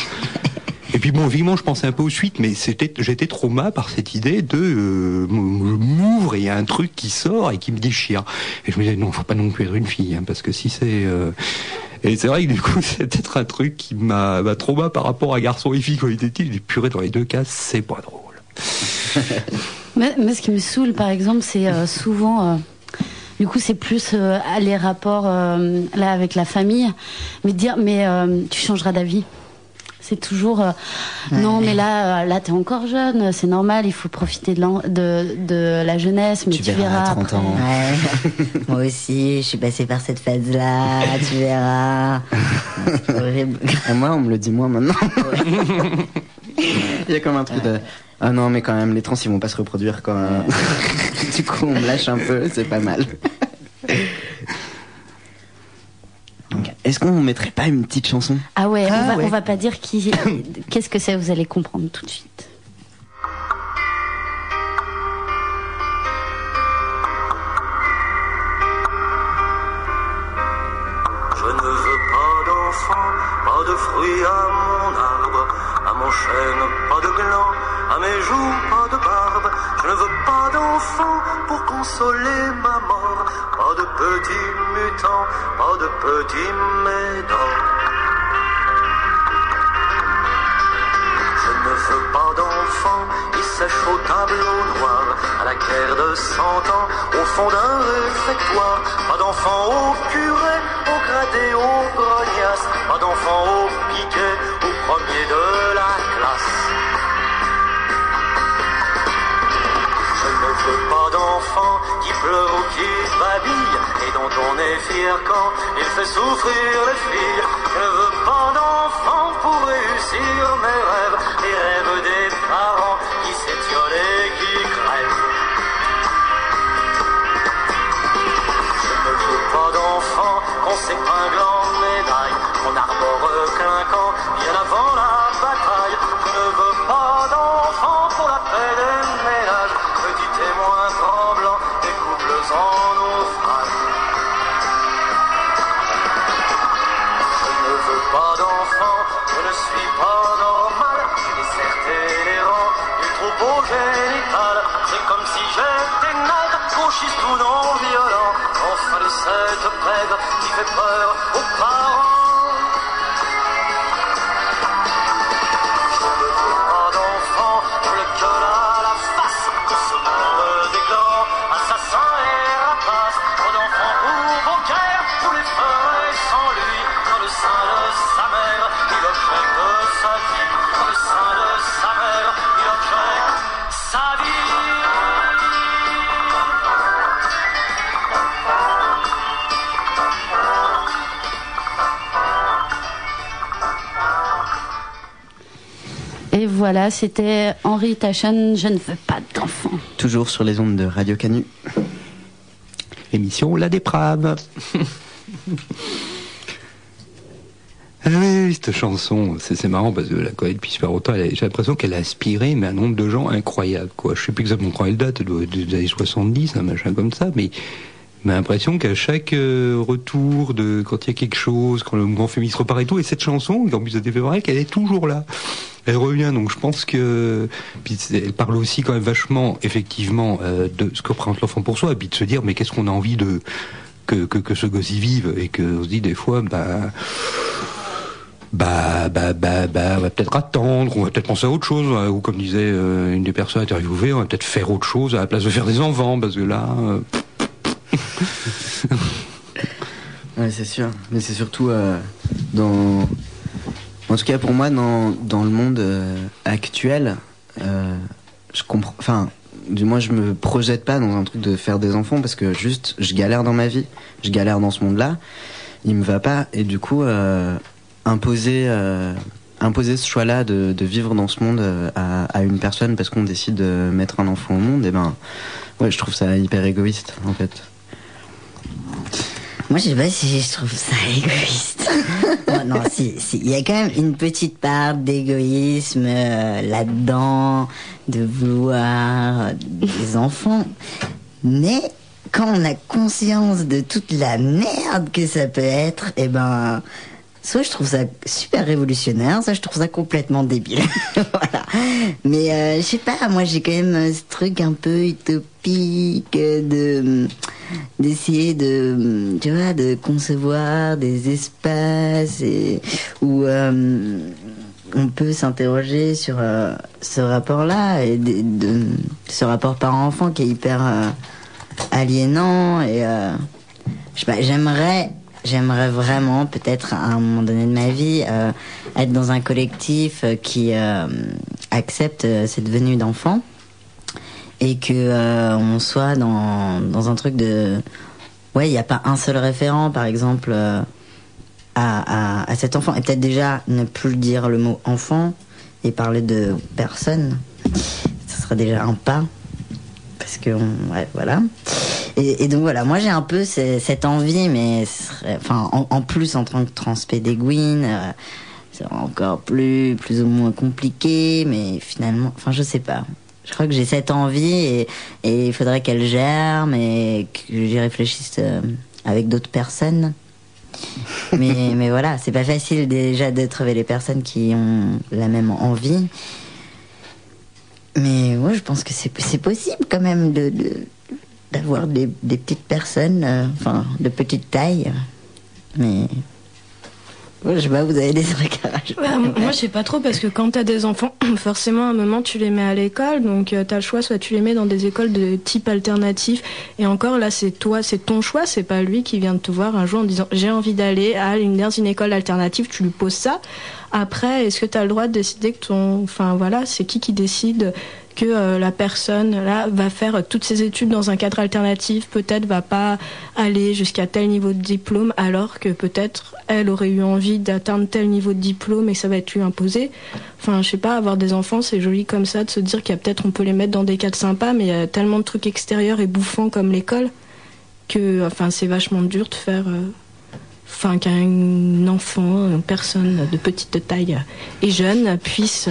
Et puis bon, vivement, je pensais un peu aux suites, mais c'était, j'étais traumatisé par cette idée de euh, m'ouvre et il y a un truc qui sort et qui me déchire. Et je me disais non, faut pas non plus être une fille, hein, parce que si c'est euh... et c'est vrai que du coup, c'est peut-être un truc qui m'a, m'a traumatisé par rapport à garçon et fille quand il était petit. Et purée, dans les deux cas, c'est pas drôle. mais, mais ce qui me saoule, par exemple, c'est euh, souvent. Euh... Du coup, c'est plus euh, les rapports euh, là avec la famille, mais dire mais euh, tu changeras d'avis. C'est toujours euh, ouais. Non, mais là, euh, là, t'es encore jeune, c'est normal, il faut profiter de, de, de la jeunesse, mais tu, tu verras, verras trente après. Ans. Ouais. Moi aussi, je suis passée par cette phase-là, tu verras. C'est horrible. Et moi, on me le dit moins maintenant. Il y a comme un truc de ah non, mais quand même, les trans ils vont pas se reproduire quand même. Du coup, on me lâche un peu, c'est pas mal. Okay. Est-ce qu'on mettrait pas une petite chanson? Ah ouais, ah on, va, ouais. on va pas dire qui, qu'est-ce que c'est, vous allez comprendre tout de suite. Je ne veux pas d'enfant, pas de fruits à mon arbre, à mon chêne, pas de gland, à mes joues, pas de barbe. Je ne veux pas d'enfant pour consoler ma mort, pas de petits mutants, pas de petits médans. Je ne veux pas d'enfant, il sèche au tableau noir, à la guerre de cent ans, au fond d'un réfectoire. Pas d'enfant au curé, au gradé, au grognasse, pas d'enfant au piquet, au premier de la classe. Je ne veux pas d'enfant qui pleure ou qui babille, et dont on est fier quand il fait souffrir les filles. Je ne veux pas d'enfant pour réussir mes rêves, les rêves des parents qui s'étiolent et qui crèvent. Je ne veux pas d'enfant qu'on s'épingle en médaille, qu'on arbore clinquant bien avant la bataille. Je ne veux pas d'enfant pour la paix des ménages, petit témoin tremblant des couples en naufrage. Je ne veux pas d'enfant, je ne suis pas normal, j'ai déserté les rangs du troupeau génital. C'est comme si j'étais nègre, gauchiste ou non violent, enfin de cette pègre qui fait peur aux parents. Je ne veux pas d'enfant, je le gueule à la face, de ce monde déclarant, assassin et rapace. Trop d'enfants pour au cœur, tous les feux sans lui, dans le sein de sa mère, il objecte sa vie, dans le sein de sa mère, il objecte sa vie. Et voilà, c'était Henri Tachen, Je ne veux pas d'enfant. Toujours sur les ondes de Radio Canu. Émission La Déprave. Ah oui, cette chanson, c'est, c'est marrant parce que la connaît depuis super longtemps. Elle a, j'ai l'impression qu'elle a aspiré mais un nombre de gens incroyable, quoi. Je sais plus exactement quand elle date, elle doit être des années soixante-dix, un machin comme ça, mais j'ai l'impression qu'à chaque euh, retour de quand il y a quelque chose, quand le mouvement féministe repart et tout, et cette chanson, en plus de février, qu'elle est toujours là. Elle revient, donc je pense que puis elle parle aussi quand même vachement, effectivement, euh, de ce que représente l'enfant pour soi, et puis de se dire mais qu'est-ce qu'on a envie de que que, que ce gosse y vive, et que on se dit des fois bah bah bah bah bah on va peut-être attendre, on va peut-être penser à autre chose, ou comme disait euh, une des personnes interviewées, on va peut-être faire autre chose à la place de faire des enfants, parce que là. Euh... Ouais, c'est sûr, mais c'est surtout euh, dans. En tout cas, pour moi, dans, dans le monde euh, actuel, euh, je comprends. Enfin, du moins, je me projette pas dans un truc de faire des enfants parce que juste, je galère dans ma vie, je galère dans ce monde-là. Il me va pas, et du coup, euh, imposer, euh, imposer ce choix-là de, de vivre dans ce monde euh, à, à une personne parce qu'on décide de mettre un enfant au monde, et ben, ouais, je trouve ça hyper égoïste, en fait. Moi, je sais pas si je trouve ça égoïste. Bon, non, si, si. Il y a quand même une petite part d'égoïsme euh, là-dedans, de vouloir euh, des enfants. Mais quand on a conscience de toute la merde que ça peut être, eh ben, soit je trouve ça super révolutionnaire, soit je trouve ça complètement débile. Voilà. Mais euh, je sais pas, moi j'ai quand même ce truc un peu utopique de d'essayer de, tu vois, de concevoir des espaces et, où euh, on peut s'interroger sur euh, ce rapport-là, et de, de, ce rapport parent-enfant qui est hyper euh, aliénant. Et euh, je sais pas, j'aimerais, j'aimerais vraiment, peut-être à un moment donné de ma vie, euh, être dans un collectif qui euh, accepte cette venue d'enfants. Et que euh, on soit dans, dans un truc de... Ouais, il n'y a pas un seul référent, par exemple, euh, à, à, à cet enfant. Et peut-être déjà ne plus dire le mot enfant et parler de personne. Ce serait déjà un pas. Parce que, on, ouais, voilà. Et, et donc voilà, moi j'ai un peu c- cette envie, mais enfin en, en plus en tant que transpédéguine, euh, c'est encore plus plus ou moins compliqué, mais finalement, enfin je sais pas. Je crois que j'ai cette envie et et il faudrait qu'elle germe et que j'y réfléchisse euh, avec d'autres personnes. mais mais voilà, c'est pas facile déjà de trouver les personnes qui ont la même envie. Mais ouais, je pense que c'est c'est possible quand même de, de d'avoir des, des petites personnes, euh, enfin de petite taille. Mais ouais, je sais pas, vous avez des trucs à rajouter? Ouais, moi je sais pas trop parce que quand t'as des enfants, forcément à un moment tu les mets à l'école, donc euh, t'as le choix, soit tu les mets dans des écoles de type alternatif, et encore là c'est toi, c'est ton choix, c'est pas lui qui vient de te voir un jour en disant j'ai envie d'aller à une, dans une école alternative, tu lui poses ça. Après, est-ce que t'as le droit de décider que ton, enfin voilà, c'est qui qui décide que euh, la personne là va faire toutes ses études dans un cadre alternatif, peut-être va pas aller jusqu'à tel niveau de diplôme, alors que peut-être elle aurait eu envie d'atteindre tel niveau de diplôme et ça va être lui imposé. Enfin, je sais pas, avoir des enfants, c'est joli comme ça de se dire qu'il y a peut-être on peut les mettre dans des cadres sympas, mais il y a tellement de trucs extérieurs et bouffants comme l'école que, enfin, c'est vachement dur de faire. Euh, Enfin, qu'un enfant, une personne de petite taille et jeune puisse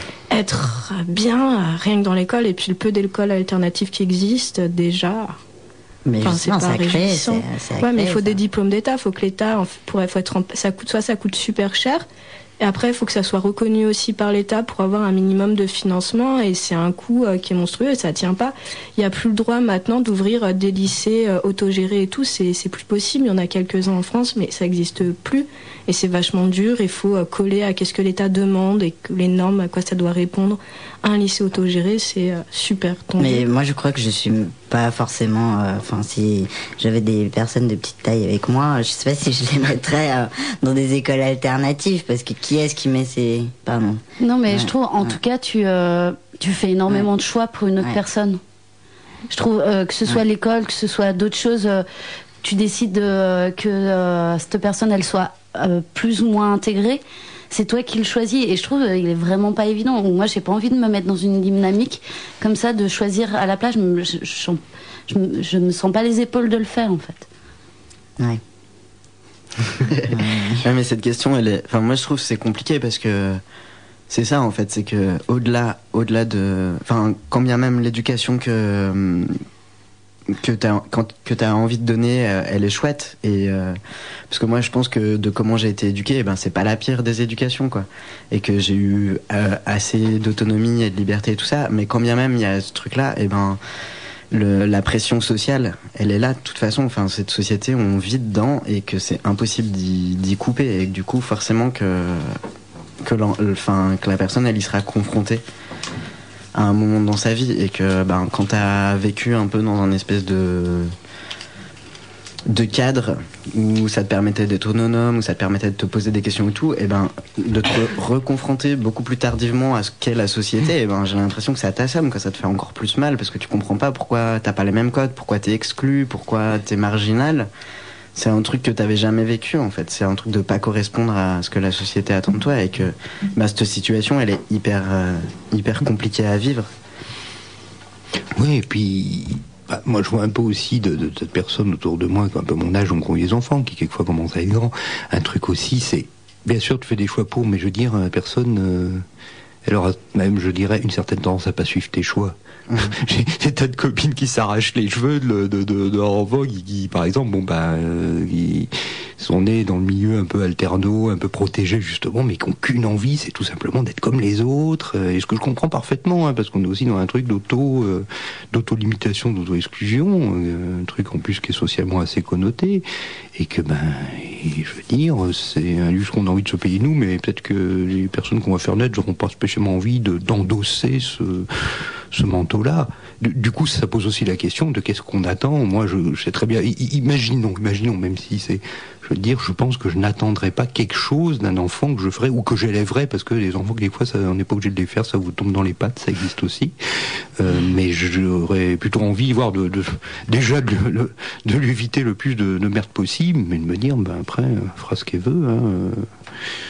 être bien rien que dans l'école, et puis le peu d'écoles alternatives qui existent déjà. Mais enfin, justement, c'est pas ça crée, réjouissant. c'est- ça ouais, mais il crée, faut ça. des diplômes d'État. Il faut que l'État, en fait, pour, faut être, en- ça coûte, soit ça coûte super cher. Et après, il faut que ça soit reconnu aussi par l'État pour avoir un minimum de financement. Et c'est un coût euh, qui est monstrueux et ça tient pas. Il n'y a plus le droit maintenant d'ouvrir euh, des lycées euh, autogérés et tout. C'est, c'est plus possible. Il y en a quelques-uns en France, mais ça n'existe plus. Et c'est vachement dur. Il faut euh, coller à qu'est-ce que l'État demande et que les normes, à quoi ça doit répondre. Un lycée autogéré, c'est euh, super tendu. Mais moi, je crois que je suis pas forcément. Enfin, euh, si j'avais des personnes de petite taille avec moi, je sais pas si je les mettrais euh, dans des écoles alternatives, parce que qui est-ce qui met ces. Pardon. Non, mais Ouais, je trouve, en ouais. tout cas, tu, euh, tu fais énormément Ouais. de choix pour une autre Ouais. personne. Je trouve euh, que ce soit Ouais. l'école, que ce soit d'autres choses, euh, tu décides euh, que euh, cette personne, elle soit euh, plus ou moins intégrée. C'est toi qui le choisis, et je trouve euh, il est vraiment pas évident. Moi, j'ai pas envie de me mettre dans une dynamique comme ça, de choisir à la place. Je me, je, je, je, me- je me sens pas les épaules de le faire, en fait. Ouais. Ouais, mais cette question, elle est. Enfin, moi, je trouve que c'est compliqué parce que c'est ça, en fait, c'est que au-delà, au-delà de. Enfin, quand bien même l'éducation que que t'as quand que t'as envie de donner, euh, elle est chouette. Et euh, parce que moi, je pense que de comment j'ai été éduqué, eh ben, c'est pas la pire des éducations, quoi. Et que j'ai eu euh, assez d'autonomie et de liberté et tout ça. Mais quand bien même il y a ce truc-là, et ben. Le, la pression sociale, elle est là de toute façon. Enfin, cette société, on vit dedans et que c'est impossible d'y, d'y couper. Et que du coup, forcément, que que, l'en- enfin, que la personne, elle y sera confrontée à un moment dans sa vie. Et que ben, quand t'as vécu un peu dans un espèce de de cadre où ça te permettait d'être autonome, où ça te permettait de te poser des questions et tout, et ben de te re- reconfronter beaucoup plus tardivement à ce qu'est la société, et ben j'ai l'impression que ça t'assomme, que ça te fait encore plus mal parce que tu comprends pas pourquoi t'as pas les mêmes codes, pourquoi t'es exclu, pourquoi t'es marginal. C'est un truc que t'avais jamais vécu, en fait. C'est un truc de pas correspondre à ce que la société attend de toi, et que bah, cette situation, elle est hyper euh, hyper compliquée à vivre. Oui, et puis bah, moi je vois un peu aussi de, de, de cette personne autour de moi, qui a un peu mon âge, on gros les enfants, qui quelquefois commencent à être grands. Un truc aussi, c'est bien sûr tu fais des choix pour, mais je veux dire, la personne, euh, elle aura même, je dirais, une certaine tendance à pas suivre tes choix. Mmh. J'ai des tas de copines qui s'arrachent les cheveux de, de, de, de leur enfant, qui, qui, par exemple, bon bah, euh, qui sont nés dans le milieu un peu alterno, un peu protégé justement, mais qui n'ont qu'une envie, c'est tout simplement d'être comme les autres. Et ce que je comprends parfaitement, hein, parce qu'on est aussi dans un truc d'auto, euh, d'auto-limitation, d'auto-exclusion, euh, un truc en plus qui est socialement assez connoté, et que ben, et je veux dire, c'est un luxe qu'on a envie de se payer nous, mais peut-être que les personnes qu'on va faire naître n'auront pas spécialement envie de, d'endosser ce ce manteau-là. Du, du coup, ça pose aussi la question de qu'est-ce qu'on attend. Moi, je, je sais très bien. I, imaginons, imaginons, même si c'est, je veux dire, je pense que je n'attendrai pas quelque chose d'un enfant que je ferai ou que j'élèverai, parce que les enfants, des fois, ça, on n'est pas obligé de les faire, ça vous tombe dans les pattes, ça existe aussi. Euh, mais j'aurais plutôt envie, voire de, de déjà de, de, de lui éviter le plus de, de merde possible, mais de me dire, ben après, elle fera ce qu'elle veut. Hein, euh,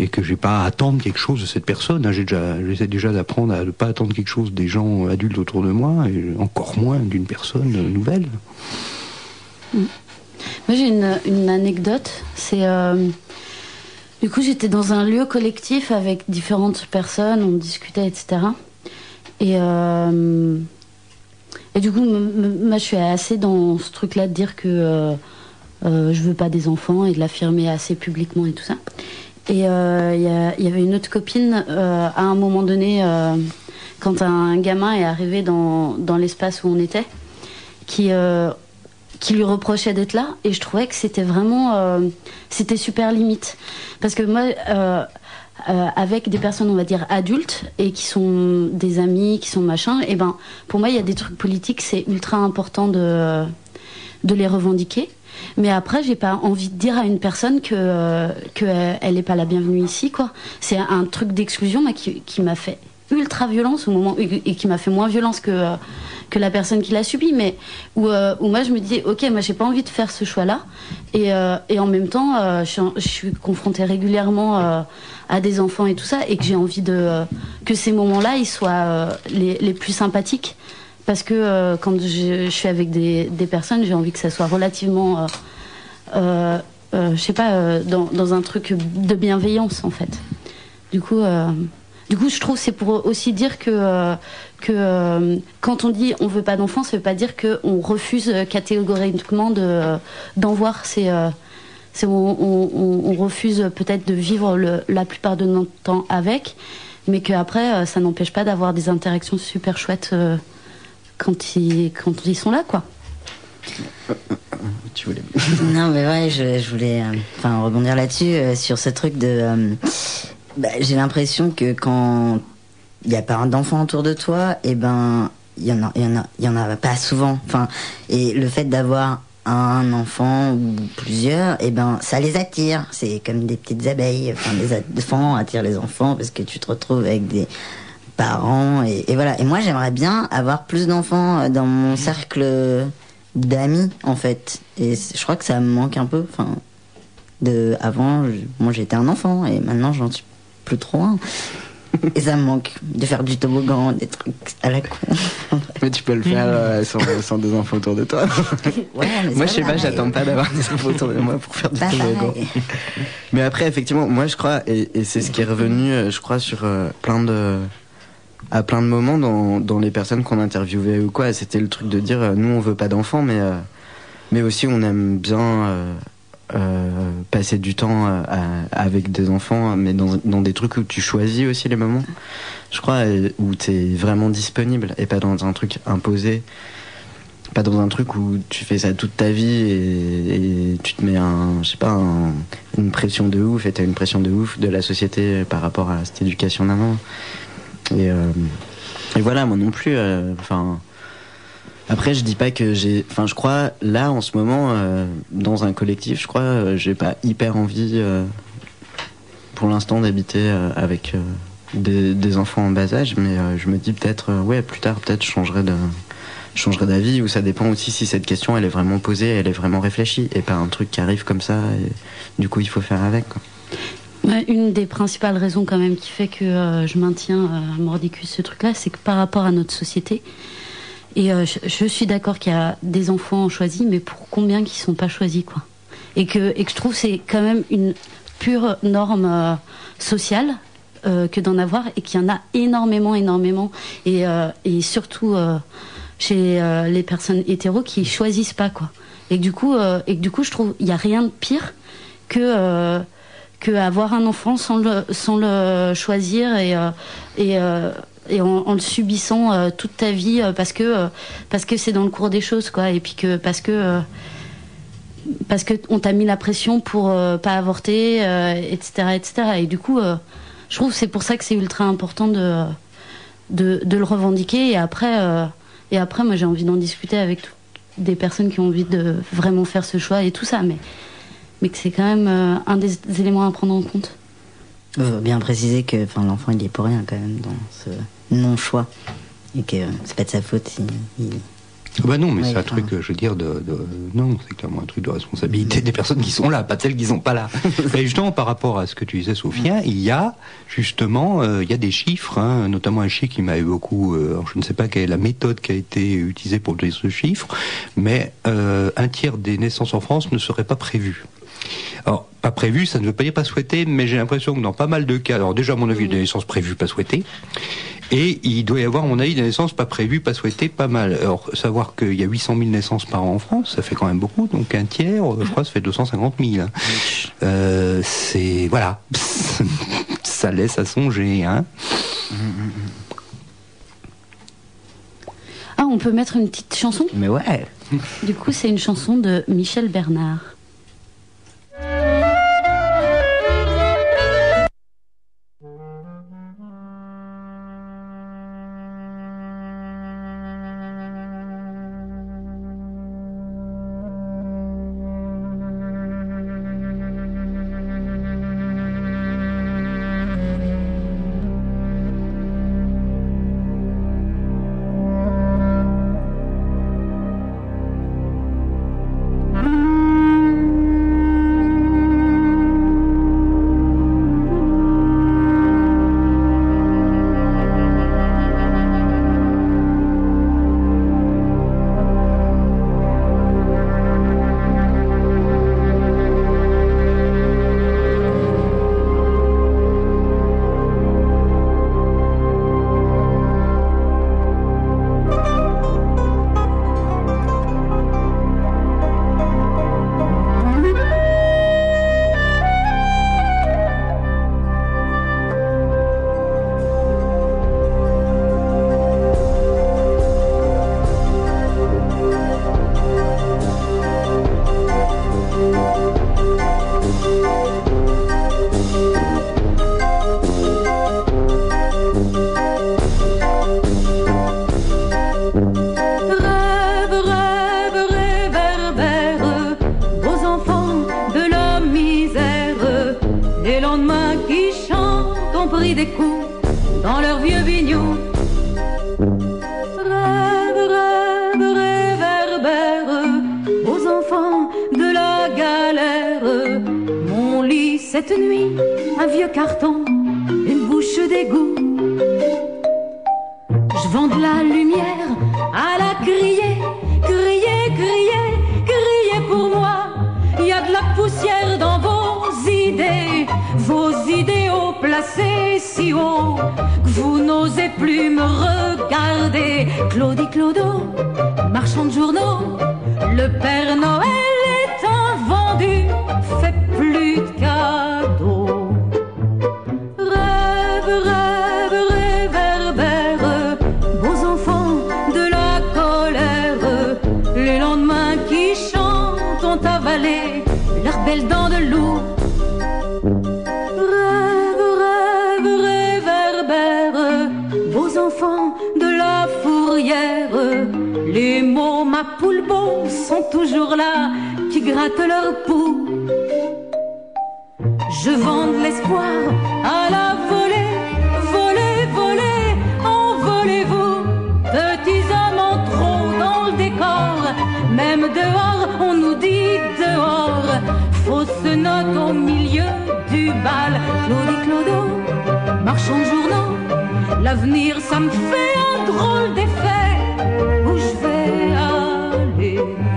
et que j'ai pas à attendre quelque chose de cette personne. Hein. J'ai déjà, j'essaie déjà d'apprendre à ne pas attendre quelque chose des gens adultes autour de moi, et encore moins d'une personne nouvelle. Mmh. Moi j'ai une, une anecdote, c'est euh, du coup j'étais dans un lieu collectif avec différentes personnes, on discutait, et cetera. Et, euh, et du coup, moi je suis assez dans ce truc-là de dire que euh, euh, je veux pas des enfants et de l'affirmer assez publiquement et tout ça. Et il euh, y, y avait une autre copine, euh, à un moment donné, euh, quand un gamin est arrivé dans, dans l'espace où on était, qui... Euh, qui lui reprochait d'être là, et je trouvais que c'était vraiment euh, c'était super limite, parce que moi euh, euh, avec des personnes on va dire adultes et qui sont des amis, qui sont machin, et ben pour moi il y a des trucs politiques, c'est ultra important de de les revendiquer, mais après j'ai pas envie de dire à une personne que euh, que elle est pas la bienvenue ici, quoi. C'est un truc d'exclusion mais qui qui m'a fait ultra violence au moment, et qui m'a fait moins violence que euh, que la personne qui l'a subi, mais où, euh, où moi je me disais ok, moi j'ai pas envie de faire ce choix là, et, euh, et en même temps euh, je, suis, je suis confrontée régulièrement euh, à des enfants et tout ça, et que j'ai envie de euh, que ces moments là ils soient euh, les, les plus sympathiques, parce que euh, quand je, je suis avec des, des personnes, j'ai envie que ça soit relativement euh, euh, euh, je sais pas euh, dans, dans un truc de bienveillance en fait. Du coup euh, Du coup, je trouve que c'est pour aussi dire que, euh, que euh, quand on dit on veut pas d'enfants, ça veut pas dire qu'on refuse catégoriquement de, d'en voir. C'est, euh, c'est on, on, on refuse peut-être de vivre le, la plupart de notre temps avec, mais qu'après, euh, ça n'empêche pas d'avoir des interactions super chouettes euh, quand, ils, quand ils sont là, quoi. Tu voulais... Non, mais ouais, je, je voulais enfin euh, rebondir là-dessus, euh, sur ce truc de... Euh, Bah, j'ai l'impression que quand il n'y a pas d'enfants autour de toi, et eh ben il y en a, il y en a, il y en a pas souvent. Enfin, et le fait d'avoir un enfant ou plusieurs, et eh ben ça les attire. C'est comme des petites abeilles. Enfin, les enfants attirent les enfants parce que tu te retrouves avec des parents et, et voilà. Et moi, j'aimerais bien avoir plus d'enfants dans mon cercle d'amis, en fait. Et je crois que ça me manque un peu. Enfin, de avant, je, moi j'étais un enfant et maintenant j'en suis plus trop un. Et ça me manque de faire du toboggan, des trucs à la con. Mais tu peux le faire euh, sans, sans des enfants autour de toi. Ouais, mais moi je sais pareil. pas, j'attends pas d'avoir des enfants autour de moi pour faire du Pas toboggan. pareil. Mais après effectivement, moi je crois, et, et c'est ce qui est revenu, euh, je crois, sur euh, plein de... à plein de moments dans, dans les personnes qu'on interviewait ou quoi, c'était le truc de dire euh, nous on veut pas d'enfants, mais, euh, mais aussi on aime bien... Euh, Euh, passer du temps euh, à, avec des enfants, mais dans, dans des trucs où tu choisis aussi les moments, je crois, et, où t'es vraiment disponible et pas dans un truc imposé, pas dans un truc où tu fais ça toute ta vie et, et tu te mets un, je sais pas, un, une pression de ouf, et t'as une pression de ouf de la société par rapport à cette éducation d'avant. Et, euh, et voilà, moi non plus. Enfin. Euh, Après, je dis pas que j'ai... Enfin, je crois, là, en ce moment, euh, dans un collectif, je crois, euh, j'ai pas hyper envie, euh, pour l'instant, d'habiter euh, avec euh, des, des enfants en bas âge, mais euh, je me dis peut-être, euh, ouais, plus tard, peut-être, je changerai de... je changerai d'avis, ou ça dépend aussi si cette question, elle est vraiment posée, elle est vraiment réfléchie, et pas un truc qui arrive comme ça, et du coup, il faut faire avec, quoi. Ouais, une des principales raisons, quand même, qui fait que euh, je maintiens euh, à Mordicus ce truc-là, c'est que par rapport à notre société... Et euh, je, je suis d'accord qu'il y a des enfants choisis, mais pour combien qui sont pas choisis, quoi. Et que, et que je trouve que c'est quand même une pure norme euh, sociale euh, que d'en avoir, et qu'il y en a énormément, énormément. Et, euh, et surtout euh, chez euh, les personnes hétéros qui choisissent pas, quoi. Et que du coup, euh, et que du coup je trouve qu'il y a rien de pire que... Euh, que avoir un enfant sans le, sans le choisir et, euh, et, euh, et en, en le subissant euh, toute ta vie euh, parce que euh, parce que c'est dans le cours des choses, quoi, et puis que parce que euh, parce que on t'a mis la pression pour euh, pas avorter, euh, etc., etc. Et du coup, euh, je trouve que c'est pour ça que c'est ultra important de de, de le revendiquer. Et après euh, et après, moi, j'ai envie d'en discuter avec tout, des personnes qui ont envie de vraiment faire ce choix et tout ça, mais mais que c'est quand même euh, un des éléments à prendre en compte. Il faut bien préciser que l'enfant, il est pour rien, quand même, dans ce non-choix. Et que euh, c'est pas de sa faute s'il il, Bah non, mais Ouais, c'est un enfin... truc, je veux dire, de, de non, c'est clairement un truc de responsabilité des personnes qui sont là, pas de celles qui sont pas là. Et justement, par rapport à ce que tu disais, Sophia, il y a justement, euh, il y a des chiffres, hein, notamment un chiffre qui m'a eu beaucoup. Euh, alors je ne sais pas quelle est la méthode qui a été utilisée pour donner ce chiffre, mais euh, un tiers des naissances en France ne serait pas prévu. Alors, pas prévu, ça ne veut pas dire pas souhaité, mais j'ai l'impression que dans pas mal de cas, alors déjà à mon avis, il y a des naissances prévues, pas souhaitées, et il doit y avoir, à mon avis, des naissances pas prévues, pas souhaitées, pas mal. Alors, savoir qu'il y a huit cent mille naissances par an en France, ça fait quand même beaucoup, donc un tiers, je crois, ça fait deux cent cinquante mille. Euh, c'est, voilà, ça laisse à songer, hein. Ah, on peut mettre une petite chanson ? Mais ouais. Du coup, c'est une chanson de Michel Bernard. Des coups dans leurs vieux bignoux. Rêve, rêve, réverbère, aux enfants de la galère. Mon lit cette nuit, un vieux carton, une bouche d'égout. Je vends de la lumière à la crier, crier, crier, crier pour moi. Il y a de la poussière dans vos idées, vos idéaux placés si haut que vous n'osez plus me regarder. Claudie Clodo, marchand de journaux, le Père Noël est un vendu, fait plus de cadeaux. Rêve, rêve, réverbère, beaux enfants de la colère. Les lendemains qui chantent ont avalé leurs belles dents de loup. Enfants de la fourrière, les mots ma poule beau sont toujours là, qui grattent leur pouls. Je vends de l'espoir à la volée, volez, volez, envolez-vous, petits amants trop dans le décor. Même dehors, on nous dit dehors, fausse note au milieu du bal. Claudie Clodo, marchand de journaux, l'avenir, ça me fait un drôle d'effet. Où je vais aller?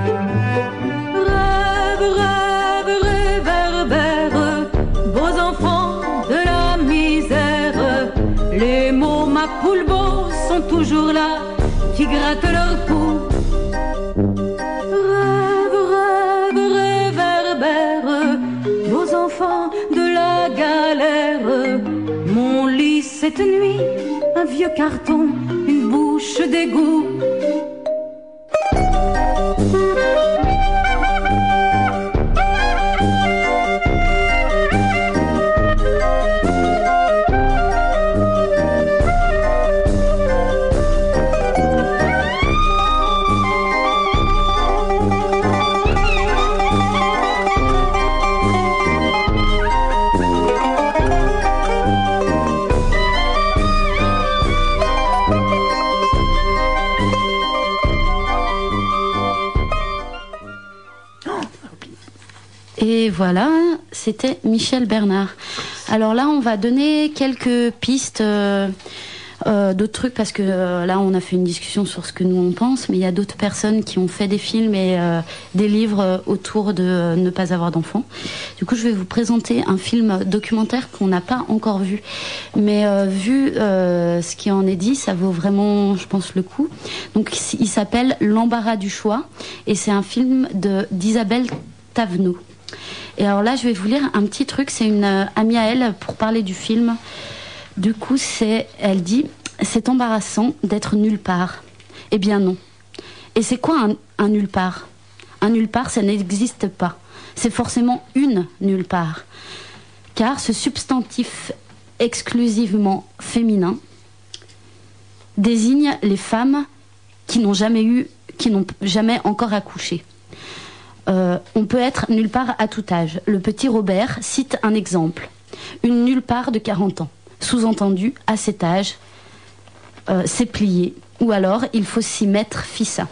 Rêve, rêve, réverbère, beaux enfants de la misère. Les mots ma poule beau sont toujours là, qui grattent leur pouls. Rêve, rêve, réverbère, beaux enfants de la galère. Mon lit cette nuit, un vieux carton, une bouche d'égout. Et voilà, c'était Michel Bernard. Alors là, on va donner quelques pistes euh, euh, d'autres trucs, parce que euh, là, on a fait une discussion sur ce que nous on pense, mais il y a d'autres personnes qui ont fait des films et euh, des livres euh, autour de euh, ne pas avoir d'enfants. Du coup, je vais vous présenter un film documentaire qu'on n'a pas encore vu. Mais euh, vu euh, ce qui en est dit, ça vaut vraiment, je pense, le coup. Donc, il s'appelle L'embarras du choix, et c'est un film de d'Isabelle Thavenot. Et alors là, je vais vous lire un petit truc. C'est une euh, amie à elle pour parler du film. Du coup, c'est, elle dit, c'est embarrassant d'être nulle part. Eh bien non. Et c'est quoi un, un nulle part ? Un nulle part, ça n'existe pas. C'est forcément une nulle part. Car ce substantif exclusivement féminin désigne les femmes qui n'ont jamais eu, qui n'ont jamais encore accouché. Euh, on peut être nulle part à tout âge. Le petit Robert cite un exemple. Une nulle part de quarante ans. Sous-entendu, à cet âge, euh, c'est plié. Ou alors, il faut s'y mettre fissa.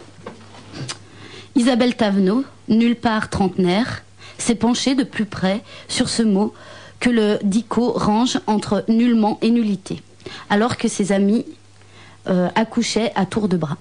Isabelle Thavenot, nulle part trentenaire, s'est penchée de plus près sur ce mot que le dico range entre nullement et nullité, alors que ses amis euh, accouchaient à tour de bras.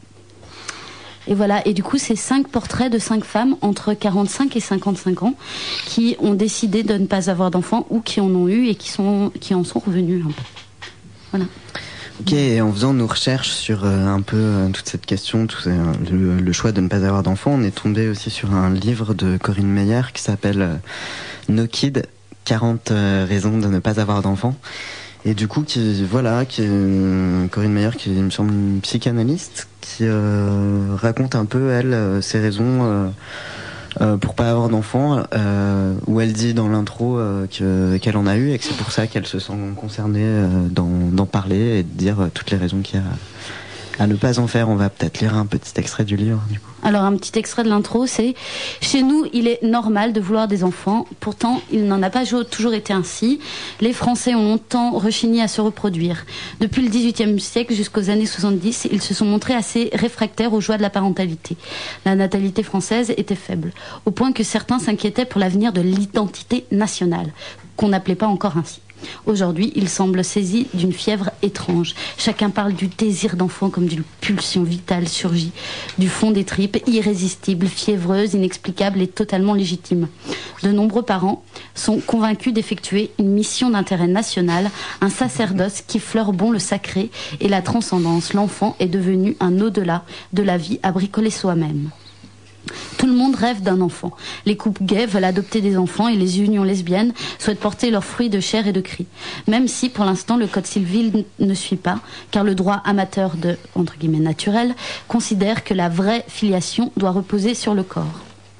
Et voilà, et du coup, c'est cinq portraits de cinq femmes entre quarante-cinq et cinquante-cinq ans qui ont décidé de ne pas avoir d'enfants ou qui en ont eu et qui, sont, qui en sont revenus un peu. Voilà. Ok, et en faisant nos recherches sur euh, un peu euh, toute cette question, tout, euh, le, le choix de ne pas avoir d'enfants, on est tombé aussi sur un livre de Corinne Meyer qui s'appelle euh, No Kid, quarante euh, raisons de ne pas avoir d'enfants. Et du coup, qui, voilà, qui, euh, Corinne Meyer, qui me semble une psychanalyste, qui euh, raconte un peu, elle, euh, ses raisons euh, euh, pour pas avoir d'enfants, euh, où elle dit dans l'intro euh, que, qu'elle en a eu et que c'est pour ça qu'elle se sent concernée euh, d'en, d'en parler et de dire euh, toutes les raisons qu'il y a à ne pas en faire. On va peut-être lire un petit extrait du livre, du coup. Alors, un petit extrait de l'intro, c'est « Chez nous, il est normal de vouloir des enfants. Pourtant, il n'en a pas toujours été ainsi. Les Français ont longtemps rechigné à se reproduire. Depuis le dix-huitième siècle jusqu'aux années soixante-dix, ils se sont montrés assez réfractaires aux joies de la parentalité. La natalité française était faible, au point que certains s'inquiétaient pour l'avenir de l'identité nationale, qu'on n'appelait pas encore ainsi. Aujourd'hui, il semble saisi d'une fièvre étrange. Chacun parle du désir d'enfant comme d'une pulsion vitale surgie du fond des tripes, irrésistible, fiévreuse, inexplicable et totalement légitime. De nombreux parents sont convaincus d'effectuer une mission d'intérêt national, un sacerdoce qui fleure bon le sacré et la transcendance. L'enfant est devenu un au-delà de la vie à bricoler soi-même. Tout le monde rêve d'un enfant. Les couples gays veulent adopter des enfants et les unions lesbiennes souhaitent porter leurs fruits de chair et de cri. Même si, pour l'instant, le code civil ne suit pas, car le droit amateur de, entre guillemets, naturel, considère que la vraie filiation doit reposer sur le corps.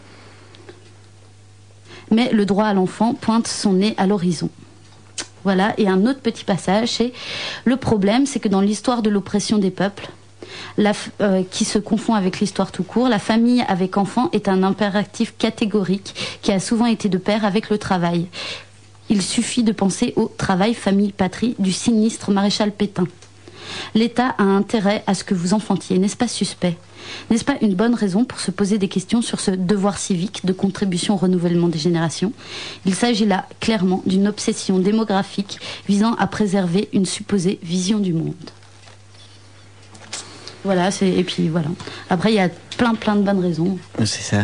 Mais le droit à l'enfant pointe son nez à l'horizon. Voilà, et un autre petit passage, c'est le problème, c'est que dans l'histoire de l'oppression des peuples, La, euh, qui se confond avec l'histoire tout court, la famille avec enfants est un impératif catégorique qui a souvent été de pair avec le travail. Il suffit de penser au travail, famille, patrie du sinistre maréchal Pétain. L'État a intérêt à ce que vous enfantiez, n'est-ce pas suspect ? N'est-ce pas une bonne raison pour se poser des questions sur ce devoir civique de contribution au renouvellement des générations ? Il s'agit là clairement d'une obsession démographique visant à préserver une supposée vision du monde. Voilà, c'est, et puis voilà. Après, il y a plein, plein de bonnes raisons. C'est ça.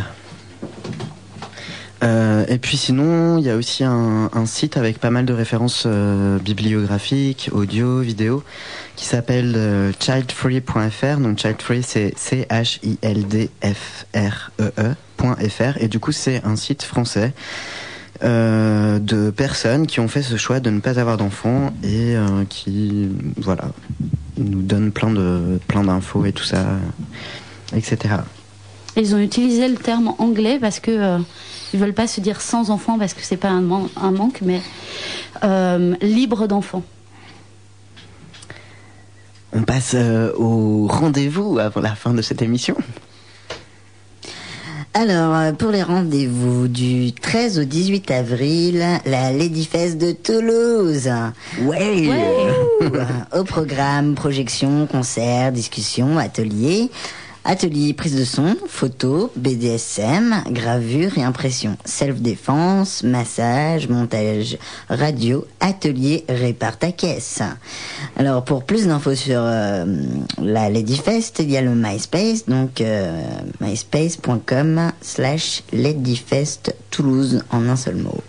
Euh, et puis sinon, il y a aussi un, un site avec pas mal de références euh, bibliographiques, audio, vidéo, qui s'appelle euh, childfree point f r. Donc childfree, c'est C H I L D F R E E point F R. Et du coup, c'est un site français euh, de personnes qui ont fait ce choix de ne pas avoir d'enfants et euh, qui, voilà, nous donnent plein de plein d'infos et tout ça, et cetera. Ils ont utilisé le terme anglais parce que euh, ils veulent pas se dire sans enfants parce que c'est pas un, man- un manque, mais euh, libre d'enfants. On passe euh, au rendez-vous avant la fin de cette émission. Alors, pour les rendez-vous du treize au dix-huit avril, la Ladyfest de Toulouse. Ouais, ouais. Au programme, projection, concerts, discussions, ateliers. Atelier prise de son, photo, B D S M, gravure et impression, self-défense, massage, montage radio, atelier répare ta caisse. Alors pour plus d'infos sur euh, la Ladyfest, il y a le MySpace, donc euh, myspace.com slash Ladyfest Toulouse en un seul mot.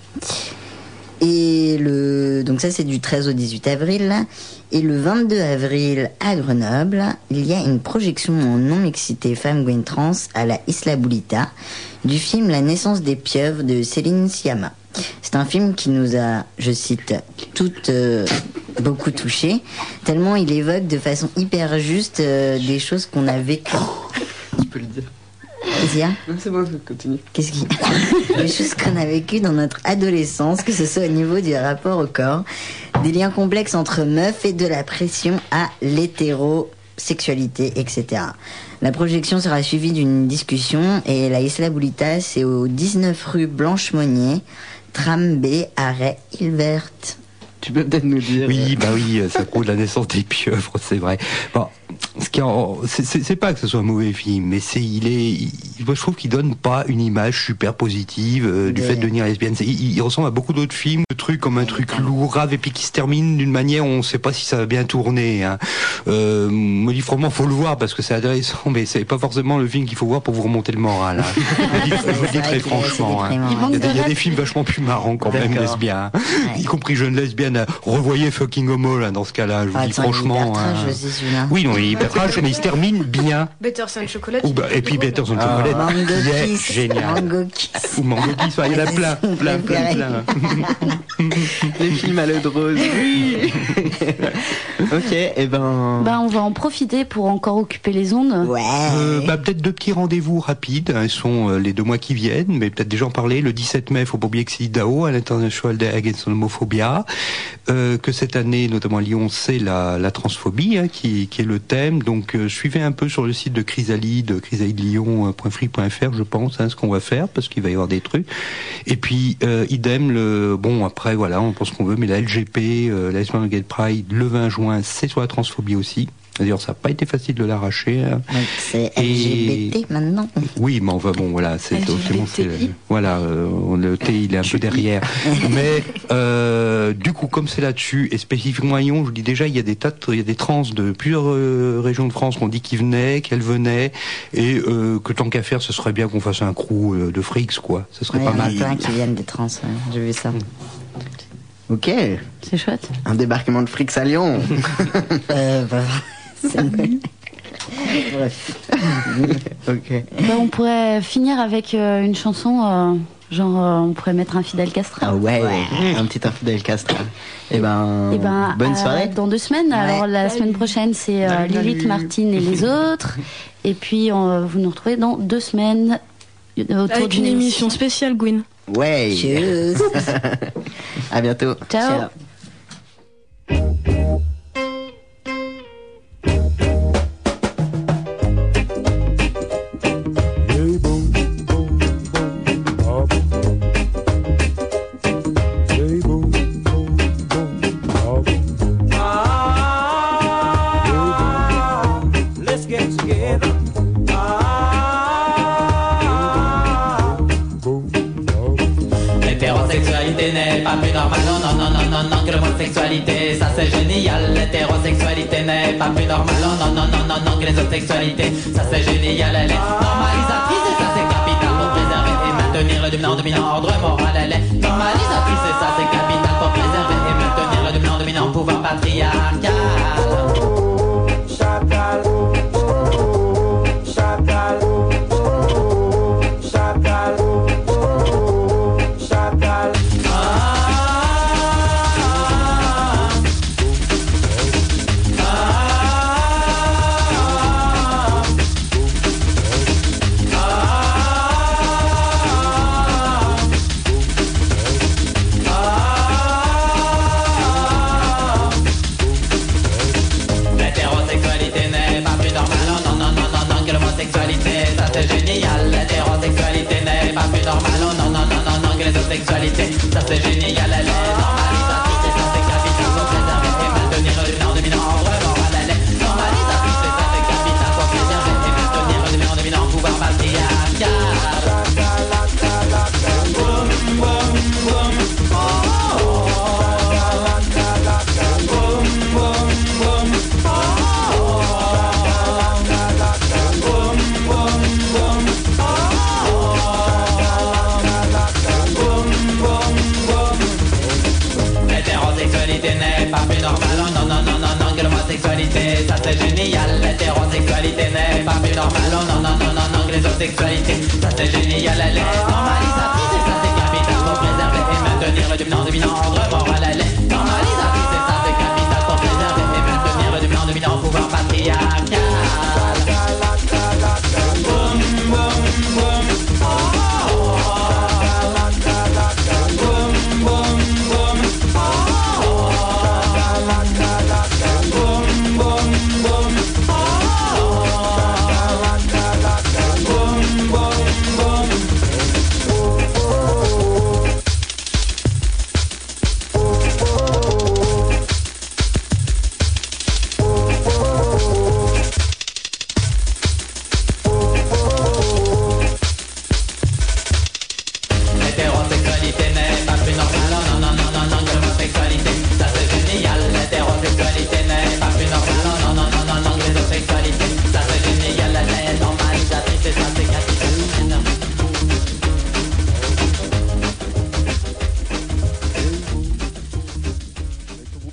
Et le donc ça c'est du treize au dix-huit avril. Et le vingt-deux avril à Grenoble, il y a une projection en non-mixité femme Gwen trans à la Isla Boulita du film La naissance des pieuvres de Céline Sciamma. C'est un film qui nous a, je cite, toutes euh, beaucoup touchées, tellement il évoque de façon hyper juste euh, des choses qu'on a vécues. Tu peux le dire. Qu'est-ce qu'il y a ? Non, c'est bon, continue. Qu'est-ce qu'il y a ? Les choses qu'on a vécues dans notre adolescence, que ce soit au niveau du rapport au corps, des liens complexes entre meufs et de la pression à l'hétérosexualité, et cetera. La projection sera suivie d'une discussion et la Isla Boulita, c'est au dix-neuf rue Blanche-Monnier, tram B, arrêt Île Verte. Tu peux peut-être nous dire... Oui, bah oui, ça prouve la naissance des pieuvres, c'est vrai. Bon, ce qui en, c'est, c'est, c'est pas que ce soit un mauvais film, mais c'est, il est, il, moi je trouve qu'il donne pas une image super positive euh, du Ouais. fait de devenir lesbienne. C'est, il, il ressemble à beaucoup d'autres films, de trucs comme un truc lourd, grave, et puis qui se termine d'une manière où on sait pas si ça va bien tourner. Hein. Euh, moi, je dis franchement, faut le voir parce que c'est intéressant, mais c'est pas forcément le film qu'il faut voir pour vous remonter le moral. Hein. Je vous le dis très franchement. Hein. Il, y a des, il y a des films vachement plus marrants quand même, D'accord. lesbiens, hein. Y compris Jeune lesbienne. Revoyez Fucking Homo là dans ce cas-là. Je vous Ah, dis attends, franchement. il est hyper trash hein. aussi, celui-là. Oui, non, il est hyper trash, mais il se termine bien. Better Sun Chocolat. Ou bah, et puis Better Sun Chocolate, Mango qui est Kiss, génial. Mango Kiss. Ou Mango Kiss, il y en a plein, plein, plein, plein. Les films à l'eau de rose. Oui. Ok, et ben. Bah, on va en profiter pour encore occuper les ondes. Ouais. Euh, bah, peut-être deux petits rendez-vous rapides. Hein, ils sont euh, les deux mois qui viennent, mais peut-être déjà en parler. Le dix-sept mai, faut pas oublier que c'est I D A O, à l'International Day Against Homophobia. Euh, que cette année, notamment à Lyon, c'est la, la transphobie hein, qui, qui est le thème. Donc, euh, suivez un peu sur le site de Chrysalide, chrysalide lyon point free point f r, je pense, hein, ce qu'on va faire, parce qu'il va y avoir des trucs. Et puis, euh, idem, le, bon, après, voilà, on pense qu'on veut, mais la L G P, euh, la Lesbian Gay Pride, le vingt juin, c'est sur la transphobie aussi. D'ailleurs, ça n'a pas été facile de l'arracher. Hein. Donc c'est L G B T maintenant. Oui, mais enfin bon, voilà, c'est L G B T I. c'est voilà, euh, le T il est un peu derrière. Mais euh, du coup, comme c'est là-dessus et spécifiquement à Lyon, je vous dis déjà, il y a des tas, de, il y a des trans de plusieurs euh, régions de France qu'on dit qu'ils venaient, qu'elles venaient, et euh, que tant qu'à faire, ce serait bien qu'on fasse un crew euh, de freaks, quoi. Ce serait Ouais, pas il y en a mal. plein qui viennent des trans, ouais. J'ai vu ça. Ok. C'est chouette. Un débarquement de frics à Lyon. euh, bah, c'est nul. Bref. Ok. Bah, on pourrait finir avec euh, une chanson, euh, genre euh, on pourrait mettre un Fidel Castro. Ah ouais, un petit infidèle castre. Et ben, Et ben, bonne euh, soirée. dans deux semaines. Alors la semaine prochaine, c'est euh, Salut, Lilith, salut. Martine et les autres. Et puis on, vous nous retrouvez dans deux semaines euh, autour Avec d'une une émission spéciale, Gwyn. Ouais. Cheers. À bientôt. Ciao. Ciao. Let's get together. L'hétérosexualité n'est pas plus normale, non, non, non, non, non, non, que l'homosexualité, ça c'est génial. L'hétérosexualité n'est pas plus normale, non, non, non, non, non, non, que les autres sexualités, ça c'est génial. Elle est normalisatrice et ça c'est capital pour préserver et maintenir le dominant dominant ordre moral. Elle est normalisatrice et ça c'est capital pour préserver et maintenir le dominant dominant pouvoir patriarcal. Chacal, chacal, chacal, chacal. Ah, ah, l'homosexualité, ça c'est génial,